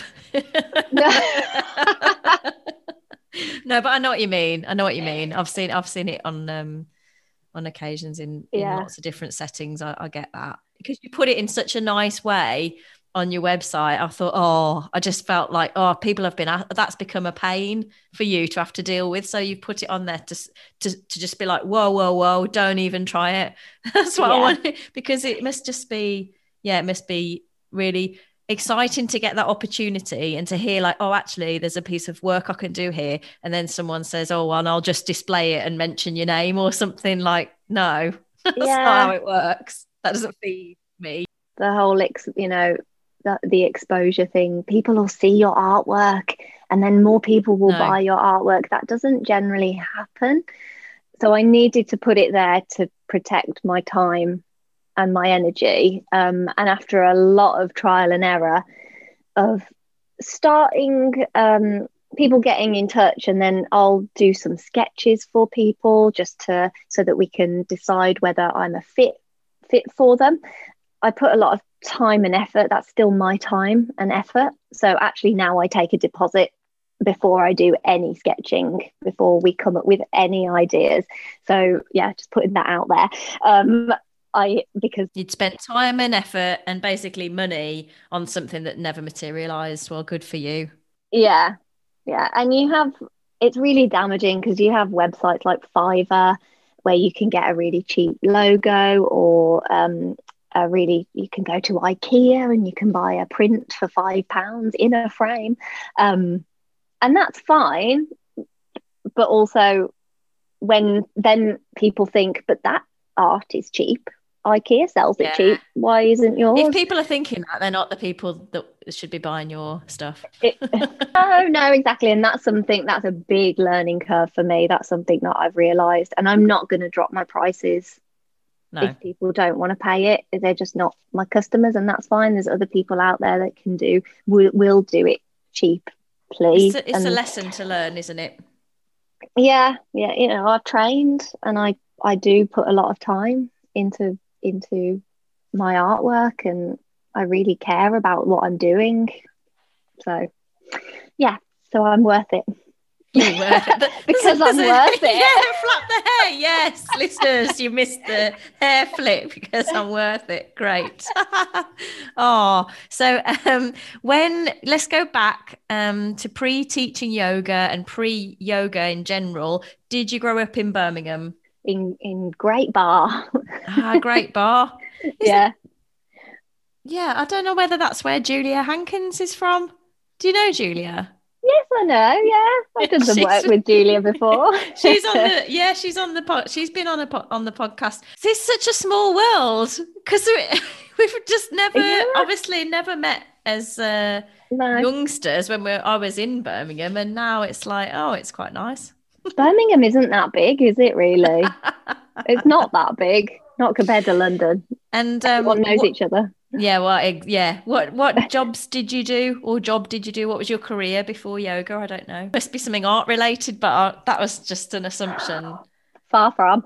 [SPEAKER 1] No, but I know what you mean. I've seen it on occasions in lots of different settings. I get that, because you put it in such a nice way on your website. I thought, I just felt like, people have been, that's become a pain for you to have to deal with. So you put it on there to just be like, whoa, don't even try it. That's what I wanted, because it must be really exciting to get that opportunity and to hear like, actually there's a piece of work I can do here. And then someone says, and I'll just display it and mention your name or something. Like, no, that's not how it works. That doesn't feed me.
[SPEAKER 2] The whole, the exposure thing, people will see your artwork and then more people will buy your artwork. That doesn't generally happen. So I needed to put it there to protect my time and my energy. And after a lot of trial and error of starting, people getting in touch, and then I'll do some sketches for people so that we can decide whether I'm a fit for them. I put a lot of time and effort. That's still my time and effort. So actually now I take a deposit before I do any sketching, before we come up with any ideas. So yeah, just putting that out there. because
[SPEAKER 1] you'd spent time and effort and basically money on something that never materialized. Well, good for you.
[SPEAKER 2] yeah, and it's really damaging because you have websites like Fiverr where you can get a really cheap logo, or you can go to IKEA and you can buy a print for £5 in a frame, and that's fine. But also, when then people think, but that art is cheap. IKEA sells it cheap. Why isn't yours?
[SPEAKER 1] If people are thinking that, they're not the people that should be buying your stuff.
[SPEAKER 2] No, exactly. And that's a big learning curve for me. That's something that I've realised. And I'm not going to drop my prices. No. If people don't want to pay it, they're just not my customers, and that's fine. There's other people out there that will do it cheaply.
[SPEAKER 1] It's a lesson to learn, isn't it?
[SPEAKER 2] Yeah. I've trained, and I do put a lot of time into my artwork, and I really care about what I'm doing. So I'm worth it.
[SPEAKER 1] You're worth it.
[SPEAKER 2] Because I'm worth it.
[SPEAKER 1] Yeah, flap the hair. Yes, listeners, you missed the hair flip because I'm worth it. Great. So let's go back to pre-teaching yoga and pre-yoga in general. Did you grow up in Birmingham?
[SPEAKER 2] In Great Bar. Great
[SPEAKER 1] Bar.
[SPEAKER 2] Yeah.
[SPEAKER 1] Yeah, I don't know whether that's where Julia Hankins is from. Do you know Julia?
[SPEAKER 2] Yes, I know. Yeah, I've done some work with Julia before.
[SPEAKER 1] She's on been on the podcast. It's such a small world because we've just obviously never met as youngsters when I was in Birmingham, and now it's like, oh, it's quite nice.
[SPEAKER 2] Birmingham isn't that big, is it really? It's not that big, not compared to London.
[SPEAKER 1] And
[SPEAKER 2] everyone knows each other.
[SPEAKER 1] Yeah, What jobs did you do, or job did you do? What was your career before yoga? I don't know. Must be something art related, but that was just an assumption.
[SPEAKER 2] Far from.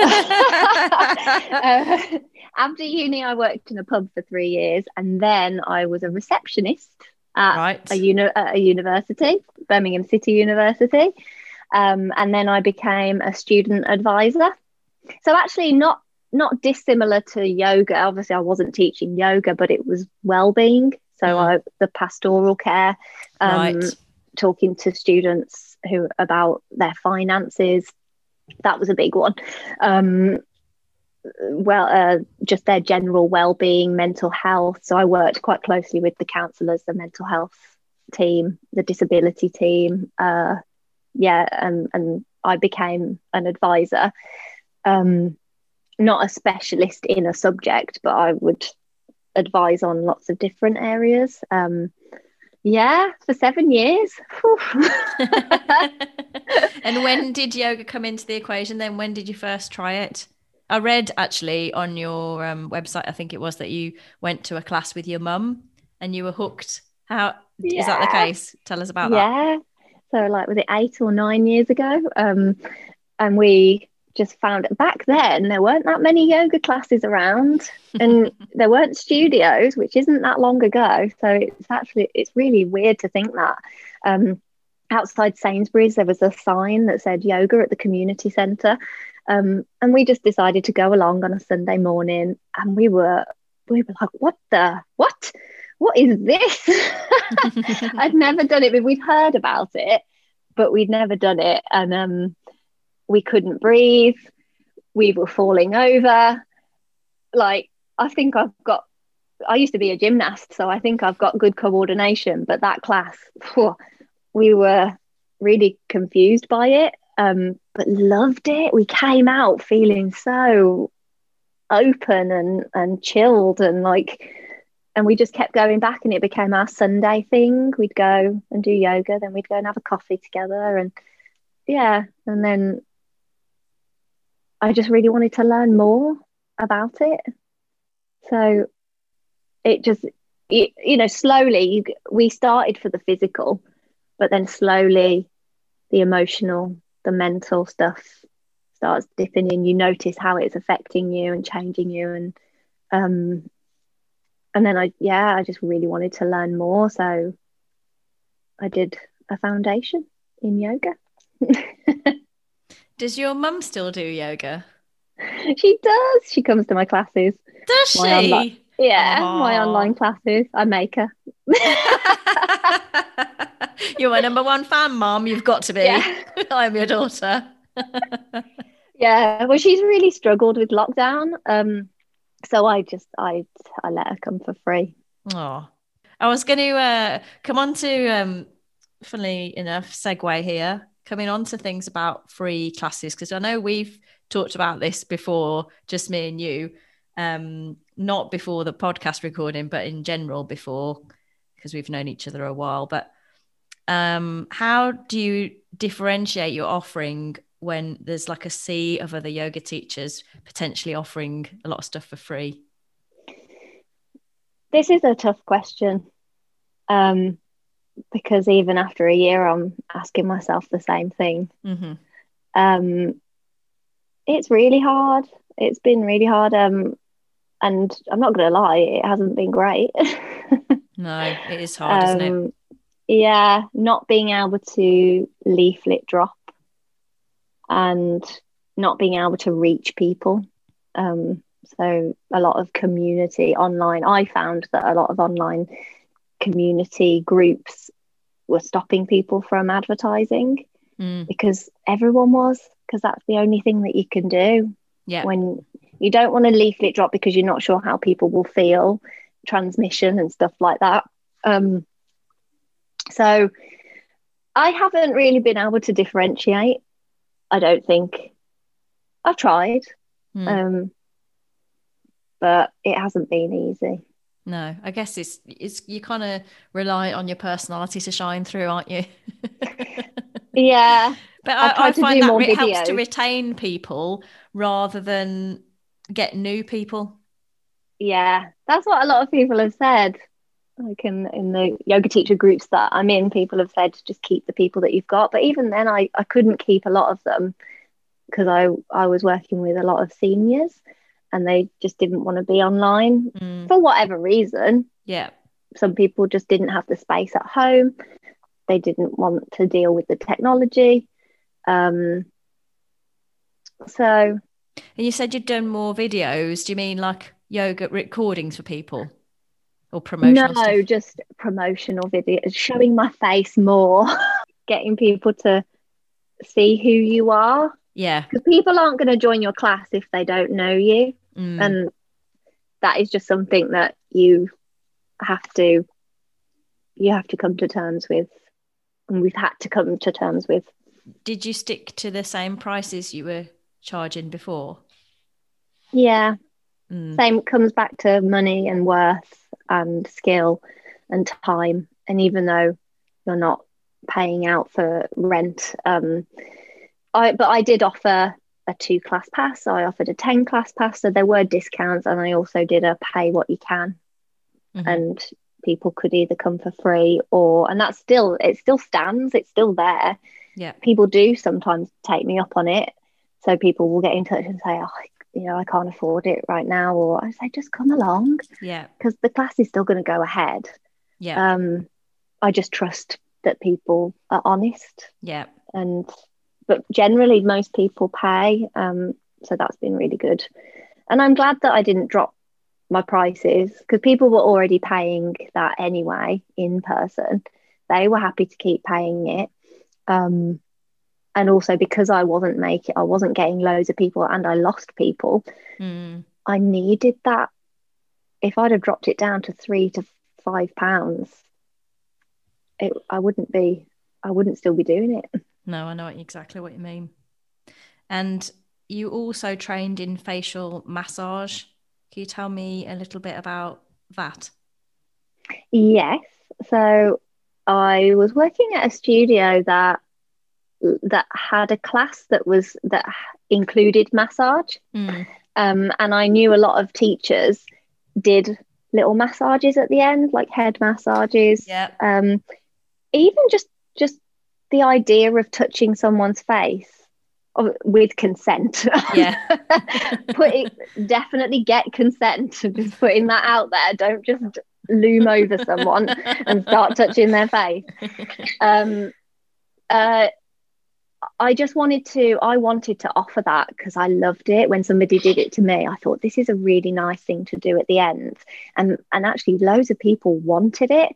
[SPEAKER 2] After uni, I worked in a pub for 3 years, and then I was a receptionist at a university, Birmingham City University, and then I became a student advisor. So actually, not dissimilar to yoga. Obviously, I wasn't teaching yoga, but it was well-being. So the pastoral care, talking to students about their finances. That was a big one. Just their general well-being, mental health. So I worked quite closely with the counsellors, the mental health team, the disability team. And I became an advisor. Not a specialist in a subject, but I would advise on lots of different areas. For 7 years.
[SPEAKER 1] And when did yoga come into the equation then? When did you first try it? I read actually on your website, I think it was, that you went to a class with your mum and you were hooked. Is that the case? Tell us about that.
[SPEAKER 2] Yeah. So was it 8 or 9 years ago? And we just found back then there weren't that many yoga classes around, and there weren't studios, which isn't that long ago. So it's really weird to think that outside Sainsbury's there was a sign that said yoga at the community centre, and we just decided to go along on a Sunday morning, and we were like, what is this? I'd never done it, but we'd heard about it, but we'd never done it. And we couldn't breathe. We were falling over. I used to be a gymnast, so I think I've got good coordination, but that class, we were really confused by it, but loved it. We came out feeling so open and chilled, and we just kept going back, and it became our Sunday thing. We'd go and do yoga, then we'd go and have a coffee together, and then I just really wanted to learn more about it. So it just, slowly, we started for the physical, but then slowly the emotional, the mental stuff starts dipping in. You notice how it's affecting you and changing you. And then I just really wanted to learn more. So I did a foundation in yoga.
[SPEAKER 1] Does your mum still do yoga?
[SPEAKER 2] She does. She comes to my classes.
[SPEAKER 1] Does she?
[SPEAKER 2] My online classes. I make her.
[SPEAKER 1] You're my number one fan, Mom. You've got to be.
[SPEAKER 2] Yeah.
[SPEAKER 1] I'm your daughter.
[SPEAKER 2] Yeah. Well, she's really struggled with lockdown. So I let her come for free.
[SPEAKER 1] Oh, I was going to come on to, funnily enough, segue here, coming on to things about free classes, because I know we've talked about this before, just me and you, not before the podcast recording, but in general before, because we've known each other a while. But how do you differentiate your offering when there's like a sea of other yoga teachers potentially offering a lot of stuff for free?
[SPEAKER 2] This is a tough question, because even after a year, I'm asking myself the same thing.
[SPEAKER 1] Mm-hmm.
[SPEAKER 2] It's really hard. It's been really hard. And I'm not going to lie, it hasn't been great.
[SPEAKER 1] No, it is hard, isn't it?
[SPEAKER 2] Yeah, not being able to leaflet drop and not being able to reach people. So a lot of community online. I found that a lot of online community groups were stopping people from advertising because that's the only thing that you can do.
[SPEAKER 1] Yeah.
[SPEAKER 2] When you don't want to leaflet drop because you're not sure how people will feel, transmission and stuff like that. So I haven't really been able to differentiate. I don't think. I've tried, but it hasn't been easy.
[SPEAKER 1] No, I guess it's you kind of rely on your personality to shine through, aren't you?
[SPEAKER 2] Yeah,
[SPEAKER 1] but I find that it helps to
[SPEAKER 2] videos.
[SPEAKER 1] retain people rather than get new people.
[SPEAKER 2] Yeah, that's what a lot of people have said. Like in the yoga teacher groups that I'm in, people have said just keep the people that you've got. But even then, I couldn't keep a lot of them because I was working with a lot of seniors and they just didn't want to be online for whatever reason.
[SPEAKER 1] Yeah.
[SPEAKER 2] Some people just didn't have the space at home. They didn't want to deal with the technology. So.
[SPEAKER 1] And you said you'd done more videos. Do you mean like yoga recordings for people? Or promotional stuff?
[SPEAKER 2] Just promotional videos, showing my face more, getting people to see who you are.
[SPEAKER 1] Yeah.
[SPEAKER 2] Because people aren't going to join your class if they don't know you. And that is just something that you have to come to terms with. And we've had to come to terms with.
[SPEAKER 1] Did you stick to the same prices you were charging before?
[SPEAKER 2] Yeah. Same, comes back to money and worth and skill and time. And even though you're not paying out for rent, I did offer a 2-class pass. I offered a 10-class pass, so there were discounts, and I also did a pay what you can, and people could either come for free and it still stands. It's still there.
[SPEAKER 1] Yeah,
[SPEAKER 2] people do sometimes take me up on it, so people will get in touch and say, I can't afford it right now, or I say just come along.
[SPEAKER 1] Yeah,
[SPEAKER 2] because the class is still going to go ahead.
[SPEAKER 1] Yeah.
[SPEAKER 2] I just trust that people are honest.
[SPEAKER 1] Yeah.
[SPEAKER 2] But generally most people pay, so that's been really good. And I'm glad that I didn't drop my prices, because people were already paying that anyway in person. They were happy to keep paying it. And also because I wasn't getting loads of people and I lost people, I needed that. If I'd have dropped it down to £3 to £5, I wouldn't still be doing it.
[SPEAKER 1] No, I know exactly what you mean. And you also trained in facial massage. Can you tell me a little bit about that?
[SPEAKER 2] Yes. So I was working at a studio that had a class that included massage. And I knew a lot of teachers did little massages at the end, like head massages.
[SPEAKER 1] Yeah.
[SPEAKER 2] Even just the idea of touching someone's face with consent.
[SPEAKER 1] Yeah.
[SPEAKER 2] Definitely get consent. Just putting that out there. Don't just loom over someone and start touching their face. I wanted to offer that because I loved it when somebody did it to me. I thought this is a really nice thing to do at the end. And actually loads of people wanted it.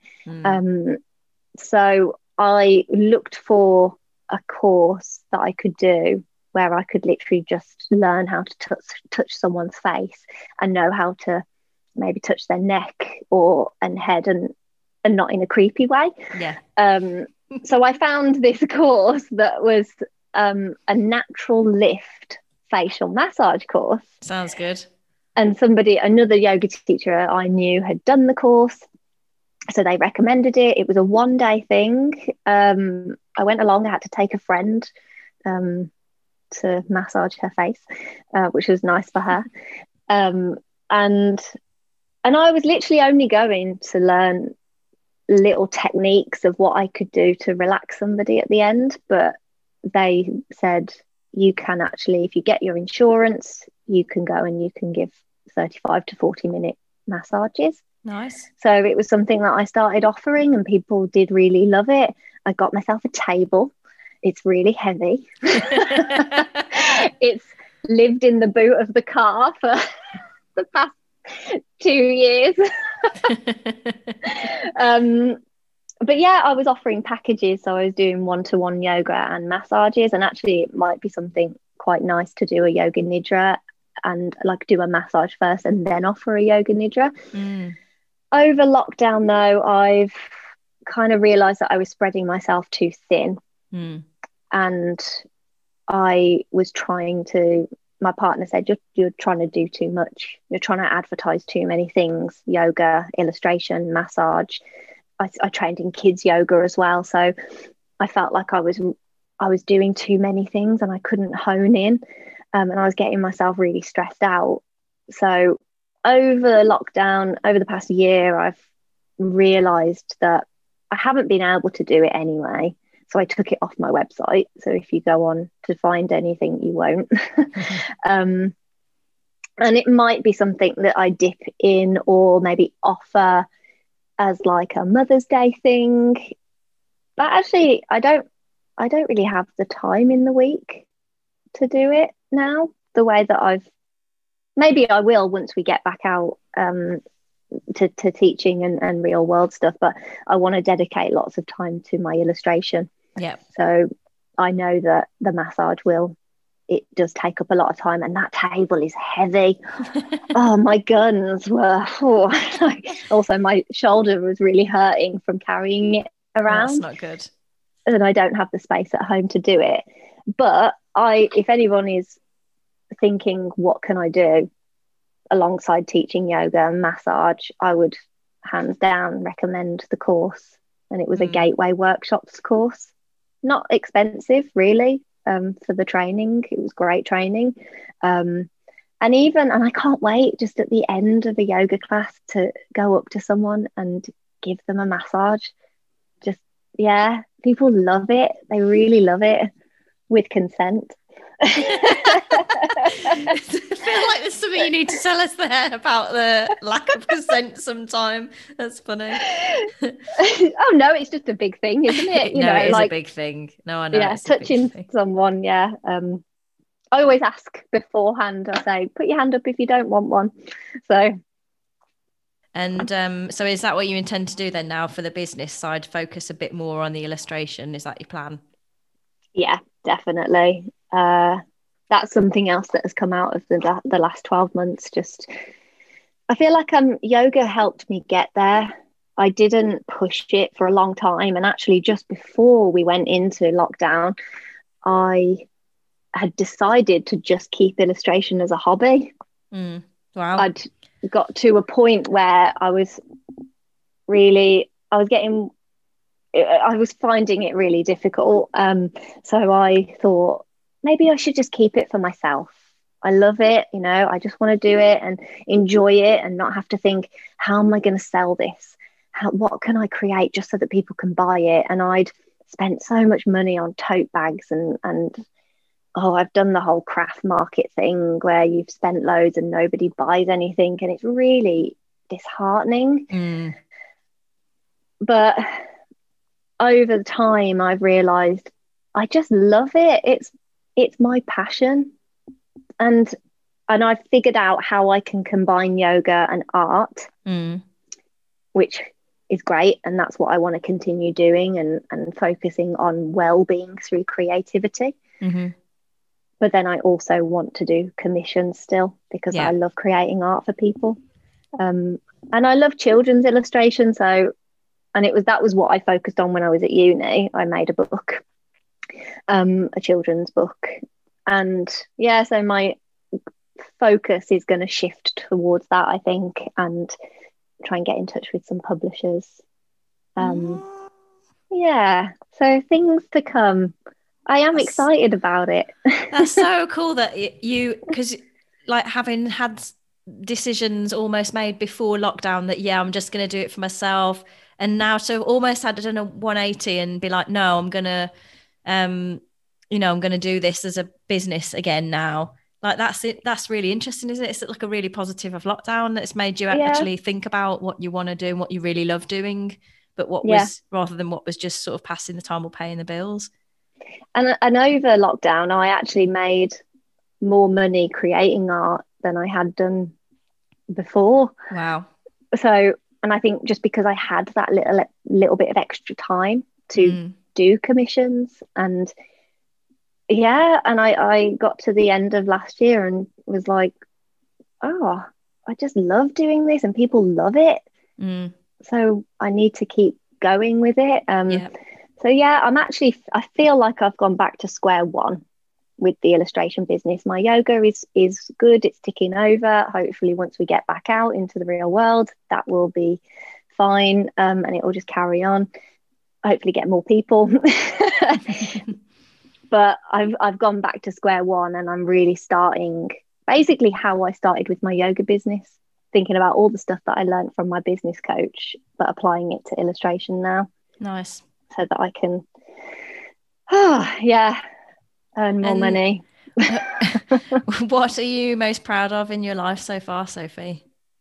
[SPEAKER 2] So I looked for a course that I could do where I could literally just learn how to touch someone's face and know how to maybe touch their neck and head and not in a creepy way.
[SPEAKER 1] Yeah.
[SPEAKER 2] So I found this course that was a natural lift facial massage course.
[SPEAKER 1] Sounds good.
[SPEAKER 2] And another yoga teacher I knew had done the course. So they recommended it. It was a 1-day thing. I went along. I had to take a friend to massage her face, which was nice for her. And I was literally only going to learn little techniques of what I could do to relax somebody at the end. But they said, you can actually, if you get your insurance, you can go and you can give 35 to 40-minute massages.
[SPEAKER 1] Nice.
[SPEAKER 2] So it was something that I started offering and people did really love it. I got myself a table. It's really heavy. It's lived in the boot of the car for the past 2 years. But yeah, I was offering packages. So I was doing one-to-one yoga and massages. And actually it might be something quite nice to do a yoga nidra and like do a massage first and then offer a yoga nidra. Over lockdown though, I've kind of realized that I was spreading myself too thin. And I was my partner said, you're trying to do too much. You're trying to advertise too many things, yoga, illustration, massage. I trained in kids yoga as well. So I felt like I was doing too many things and I couldn't hone in. And I was getting myself really stressed out. So over lockdown, over the past year, I've realized that I haven't been able to do it anyway. So I took it off my website. So if you go on to find anything, you won't. And it might be something that I dip in or maybe offer as like a Mother's Day thing. But actually, I don't really have the time in the week to do it now the way that maybe I will once we get back out to teaching and real world stuff, but I want to dedicate lots of time to my illustration.
[SPEAKER 1] Yeah.
[SPEAKER 2] So I know that the massage it does take up a lot of time and that table is heavy. Oh, my guns were, also my shoulder was really hurting from carrying it around.
[SPEAKER 1] That's not good.
[SPEAKER 2] And I don't have the space at home to do it. But if anyone is thinking, what can I do alongside teaching yoga and massage, I would hands down recommend the course. And it was a Gateway Workshops course. Not expensive, really, for the training. It was great training. And I can't wait just at the end of a yoga class to go up to someone and give them a massage. Just, yeah, people love it. They really love it with consent.
[SPEAKER 1] I feel like there's something you need to tell us there about the lack of consent sometime. That's funny.
[SPEAKER 2] Oh no, it's just a big thing, isn't it?
[SPEAKER 1] It is a big thing. No, I know.
[SPEAKER 2] Yeah, touching someone. Yeah. I always ask beforehand. I say, put your hand up if you don't want one. So.
[SPEAKER 1] And so is that what you intend to do then now for the business side? Focus a bit more on the illustration. Is that your plan?
[SPEAKER 2] Yeah, definitely. That's something else that has come out of the last 12 months. Just, I feel like yoga helped me get there. I didn't push it for a long time. And actually just before we went into lockdown, I had decided to just keep illustration as a hobby.
[SPEAKER 1] Wow.
[SPEAKER 2] I'd got to a point where I was finding it really difficult. So I thought maybe I should just keep it for myself. I love it, I just want to do it and enjoy it and not have to think, how am I going to sell this? What can I create just so that people can buy it? And I'd spent so much money on tote bags and I've done the whole craft market thing where you've spent loads and nobody buys anything, and it's really disheartening. But over time, I've realised I just love it. It's my passion. And I've figured out how I can combine yoga and art, which is great. And that's what I want to continue doing, and focusing on well-being through creativity. But then I also want to do commissions still, because I love creating art for people. And I love children's illustration. So, and that was what I focused on when I was at uni. I made a book, a children's book. And so my focus is going to shift towards that, I think, and try and get in touch with some publishers. So things to come. I am excited about it.
[SPEAKER 1] That's so cool that because like having had decisions almost made before lockdown that I'm just going to do it for myself, and now so almost had done a 180 and be like, no, I'm gonna I'm gonna do this as a business again now. Like that's really interesting, isn't it? It's like a really positive of lockdown that's made you actually think about what you want to do and what you really love doing, but what was rather than what was just sort of passing the time or paying the bills.
[SPEAKER 2] And over lockdown, I actually made more money creating art than I had done before.
[SPEAKER 1] Wow.
[SPEAKER 2] So, and I think just because I had that little bit of extra time to do commissions, and and I got to the end of last year and was like, oh, I just love doing this and people love it. So I need to keep going with it. So I feel like I've gone back to square one with the illustration business. My yoga is good. It's ticking over. Hopefully once we get back out into the real world, that will be fine. And it will just carry on. Hopefully get more people. But I've gone back to square one, and I'm really starting basically how I started with my yoga business, thinking about all the stuff that I learned from my business coach, but applying it to illustration now.
[SPEAKER 1] Nice.
[SPEAKER 2] So that I can, earn more money.
[SPEAKER 1] What are you most proud of in your life so far, Sophie?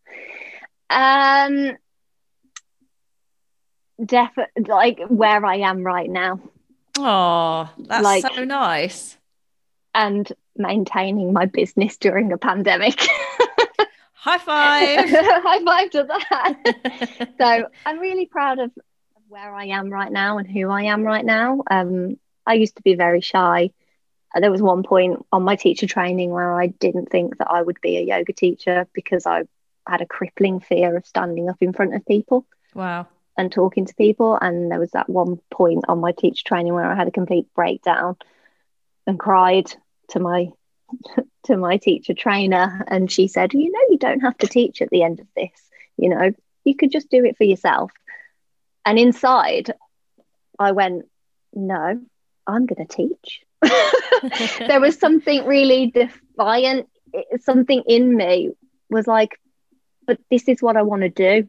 [SPEAKER 2] Definitely, like where I am right now.
[SPEAKER 1] Oh, that's so nice.
[SPEAKER 2] And maintaining my business during a pandemic.
[SPEAKER 1] High five.
[SPEAKER 2] High five to that. So I'm really proud of where I am right now and who I am right now. I used to be very shy. There was one point on my teacher training where I didn't think that I would be a yoga teacher because I had a crippling fear of standing up in front of people.
[SPEAKER 1] Wow.
[SPEAKER 2] And talking to people. And there was that one point on my teacher training where I had a complete breakdown and cried to my teacher trainer, and she said, you don't have to teach at the end of this, you could just do it for yourself. And inside I went, no, I'm going to teach. There was something really defiant, something in me was like, but this is what I want to do.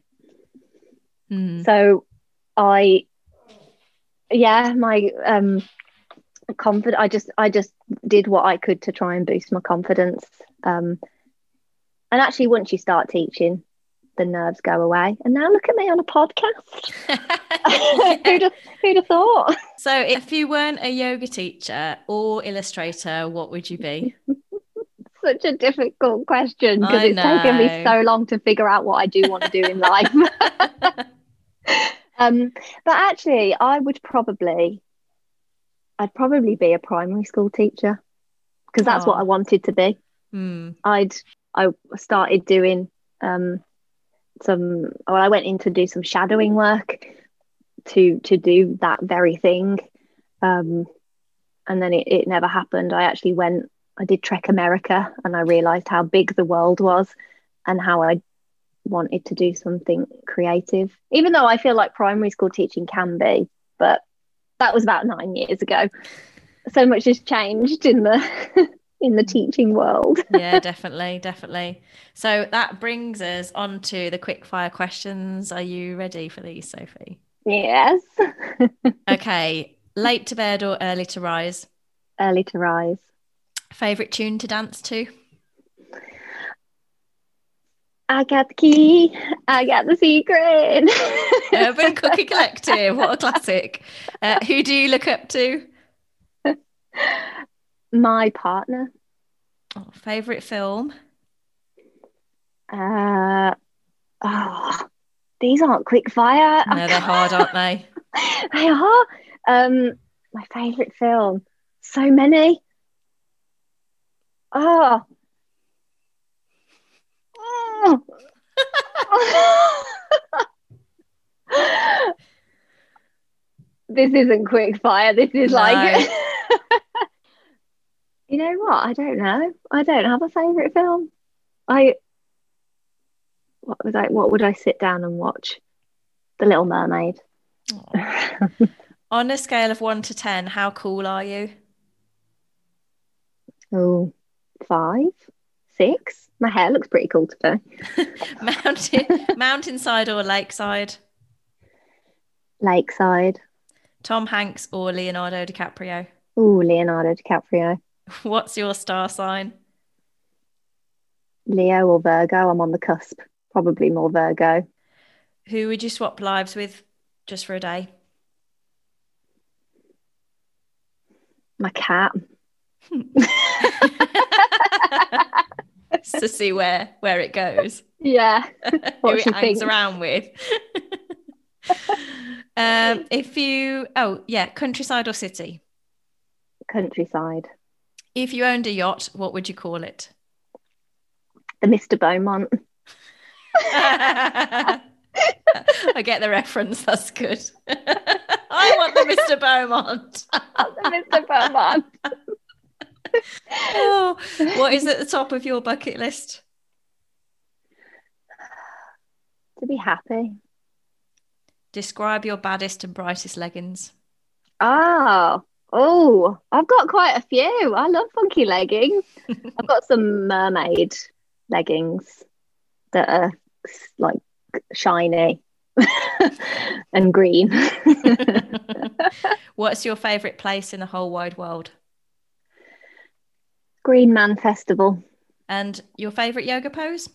[SPEAKER 2] So my confidence, I just did what I could to try and boost my confidence. And actually once you start teaching, the nerves go away. And now look at me on a podcast. Who'd have thought?
[SPEAKER 1] So if you weren't a yoga teacher or illustrator, what would you be?
[SPEAKER 2] Such a difficult question, because it's taken me so long to figure out what I do want to do in life. But actually I'd probably be a primary school teacher, because that's what I wanted to be. I started doing I went in to do some shadowing work to do that very thing, and then it never happened. I did Trek America, and I realized how big the world was and how I wanted to do something creative, even though I feel like primary school teaching can be, but that was about 9 years ago. So much has changed in the teaching world.
[SPEAKER 1] Yeah, definitely. So that brings us on to the quick fire questions. Are you ready for these, Sophie?
[SPEAKER 2] Yes.
[SPEAKER 1] Okay, late to bed or early to rise?
[SPEAKER 2] Early to rise.
[SPEAKER 1] Favorite tune to dance to?
[SPEAKER 2] I got the key, I got the secret.
[SPEAKER 1] Urban Cookie Collective, what a classic. Who do you look up to?
[SPEAKER 2] My partner.
[SPEAKER 1] Oh, favourite film?
[SPEAKER 2] These aren't quick fire.
[SPEAKER 1] No, they're hard, aren't they?
[SPEAKER 2] They are. My favourite film. So many. Oh. This isn't quick fire. This is like you know what? I don't know. I don't have a favourite film. What would I sit down and watch? The Little Mermaid.
[SPEAKER 1] On a scale of 1 to 10, how cool are you?
[SPEAKER 2] Oh, 5, 6. My hair looks pretty cool today.
[SPEAKER 1] Mountainside or lakeside?
[SPEAKER 2] Lakeside.
[SPEAKER 1] Tom Hanks or Leonardo DiCaprio?
[SPEAKER 2] Oh, Leonardo DiCaprio.
[SPEAKER 1] What's your star sign?
[SPEAKER 2] Leo or Virgo. I'm on the cusp. Probably more Virgo.
[SPEAKER 1] Who would you swap lives with just for a day?
[SPEAKER 2] My cat.
[SPEAKER 1] To see where it goes.
[SPEAKER 2] Yeah.
[SPEAKER 1] Who it hangs around with. Countryside or city?
[SPEAKER 2] Countryside.
[SPEAKER 1] If you owned a yacht, what would you call it?
[SPEAKER 2] The Mr. Beaumont.
[SPEAKER 1] I get the reference. That's good. I want the Mr. Beaumont.
[SPEAKER 2] The Mr. Beaumont.
[SPEAKER 1] Oh, what is at the top of your bucket list?
[SPEAKER 2] To be happy.
[SPEAKER 1] Describe your baddest and brightest leggings.
[SPEAKER 2] I've got quite a few. I love funky leggings. I've got some mermaid leggings that are like shiny and green.
[SPEAKER 1] What's your favourite place in the whole wide world?
[SPEAKER 2] Green Man Festival.
[SPEAKER 1] And your favourite yoga pose?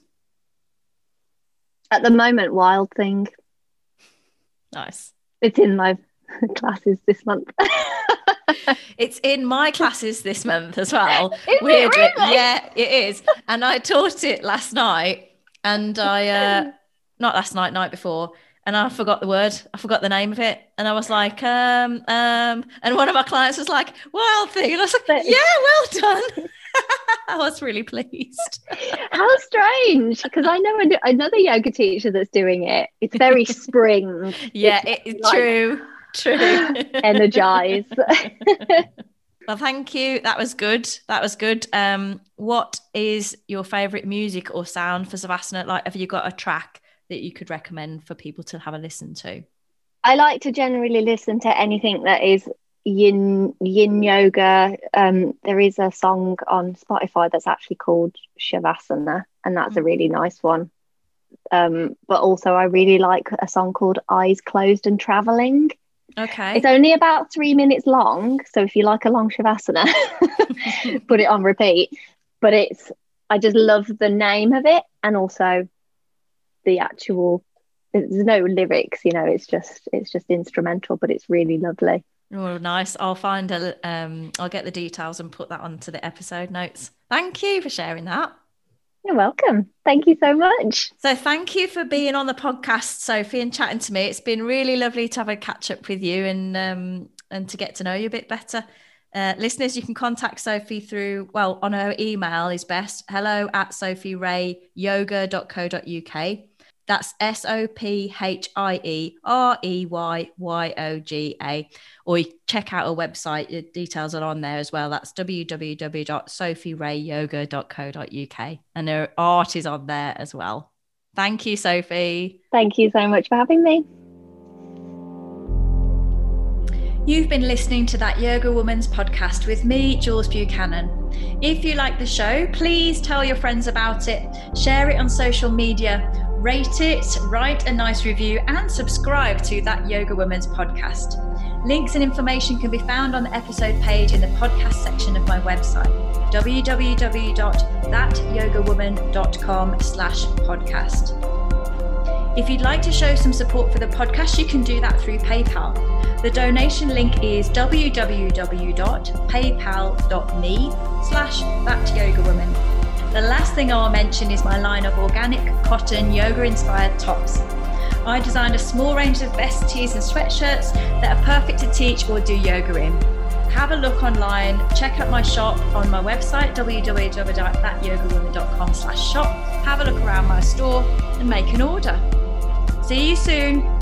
[SPEAKER 2] At the moment, Wild Thing.
[SPEAKER 1] Nice.
[SPEAKER 2] It's in my classes this month.
[SPEAKER 1] It's in my classes this month as well.
[SPEAKER 2] Weirdly. It really?
[SPEAKER 1] Yeah, it is. And I taught it last night, and I not last night, night before, and I forgot the word. I forgot the name of it, and I was like, and one of my clients was like, Wild Thing, and I was like, yeah, well done. I was really pleased.
[SPEAKER 2] How strange, because I know another yoga teacher that's doing it. It's very spring.
[SPEAKER 1] Yeah, it's like, true.
[SPEAKER 2] Energize.
[SPEAKER 1] Well, thank you. That was good. What is your favourite music or sound for Savasana? Like, have you got a track that you could recommend for people to have a listen to? I
[SPEAKER 2] like to generally listen to anything that is yin yoga. There is a song on Spotify that's actually called Shavasana, and that's a really nice one. But also I really like a song called Eyes Closed and Traveling. Okay. It's only about 3 minutes long, so if you like a long Shavasana, put it on repeat. But I just love the name of it, and also the actual, there's no lyrics, it's just instrumental, but it's really lovely. Oh, nice. I'll I'll get the details and put that onto the episode notes. Thank you for sharing that. You're welcome. Thank you so much. So thank you for being on the podcast, Sophie, and chatting to me. It's been really lovely to have a catch up with you and to get to know you a bit better. Listeners, you can contact Sophie on her email is best, hello@sophiereyyoga.co.uk. That's SophieReyyoga. Or you check out her website. The details are on there as well. That's www.sophiereyyoga.co.uk. And her art is on there as well. Thank you, Sophie. Thank you so much for having me. You've been listening to That Yoga Woman's podcast with me, Jules Buchanan. If you like the show, please tell your friends about it, share it on social media, rate it, write a nice review, and subscribe to That Yoga Woman's podcast. Links and information can be found on the episode page in the podcast section of my website, www.thatyogawoman.com/podcast.
[SPEAKER 1] If you'd like to show some support for the podcast, you can do that through PayPal. The donation link is www.paypal.me/thatyogawoman. The last thing I'll mention is my line of organic cotton yoga-inspired tops. I designed a small range of vests, tees and sweatshirts that are perfect to teach or do yoga in. Have a look online, check out my shop on my website, www.thatyogawoman.com/shop. Have a look around my store and make an order. See you soon.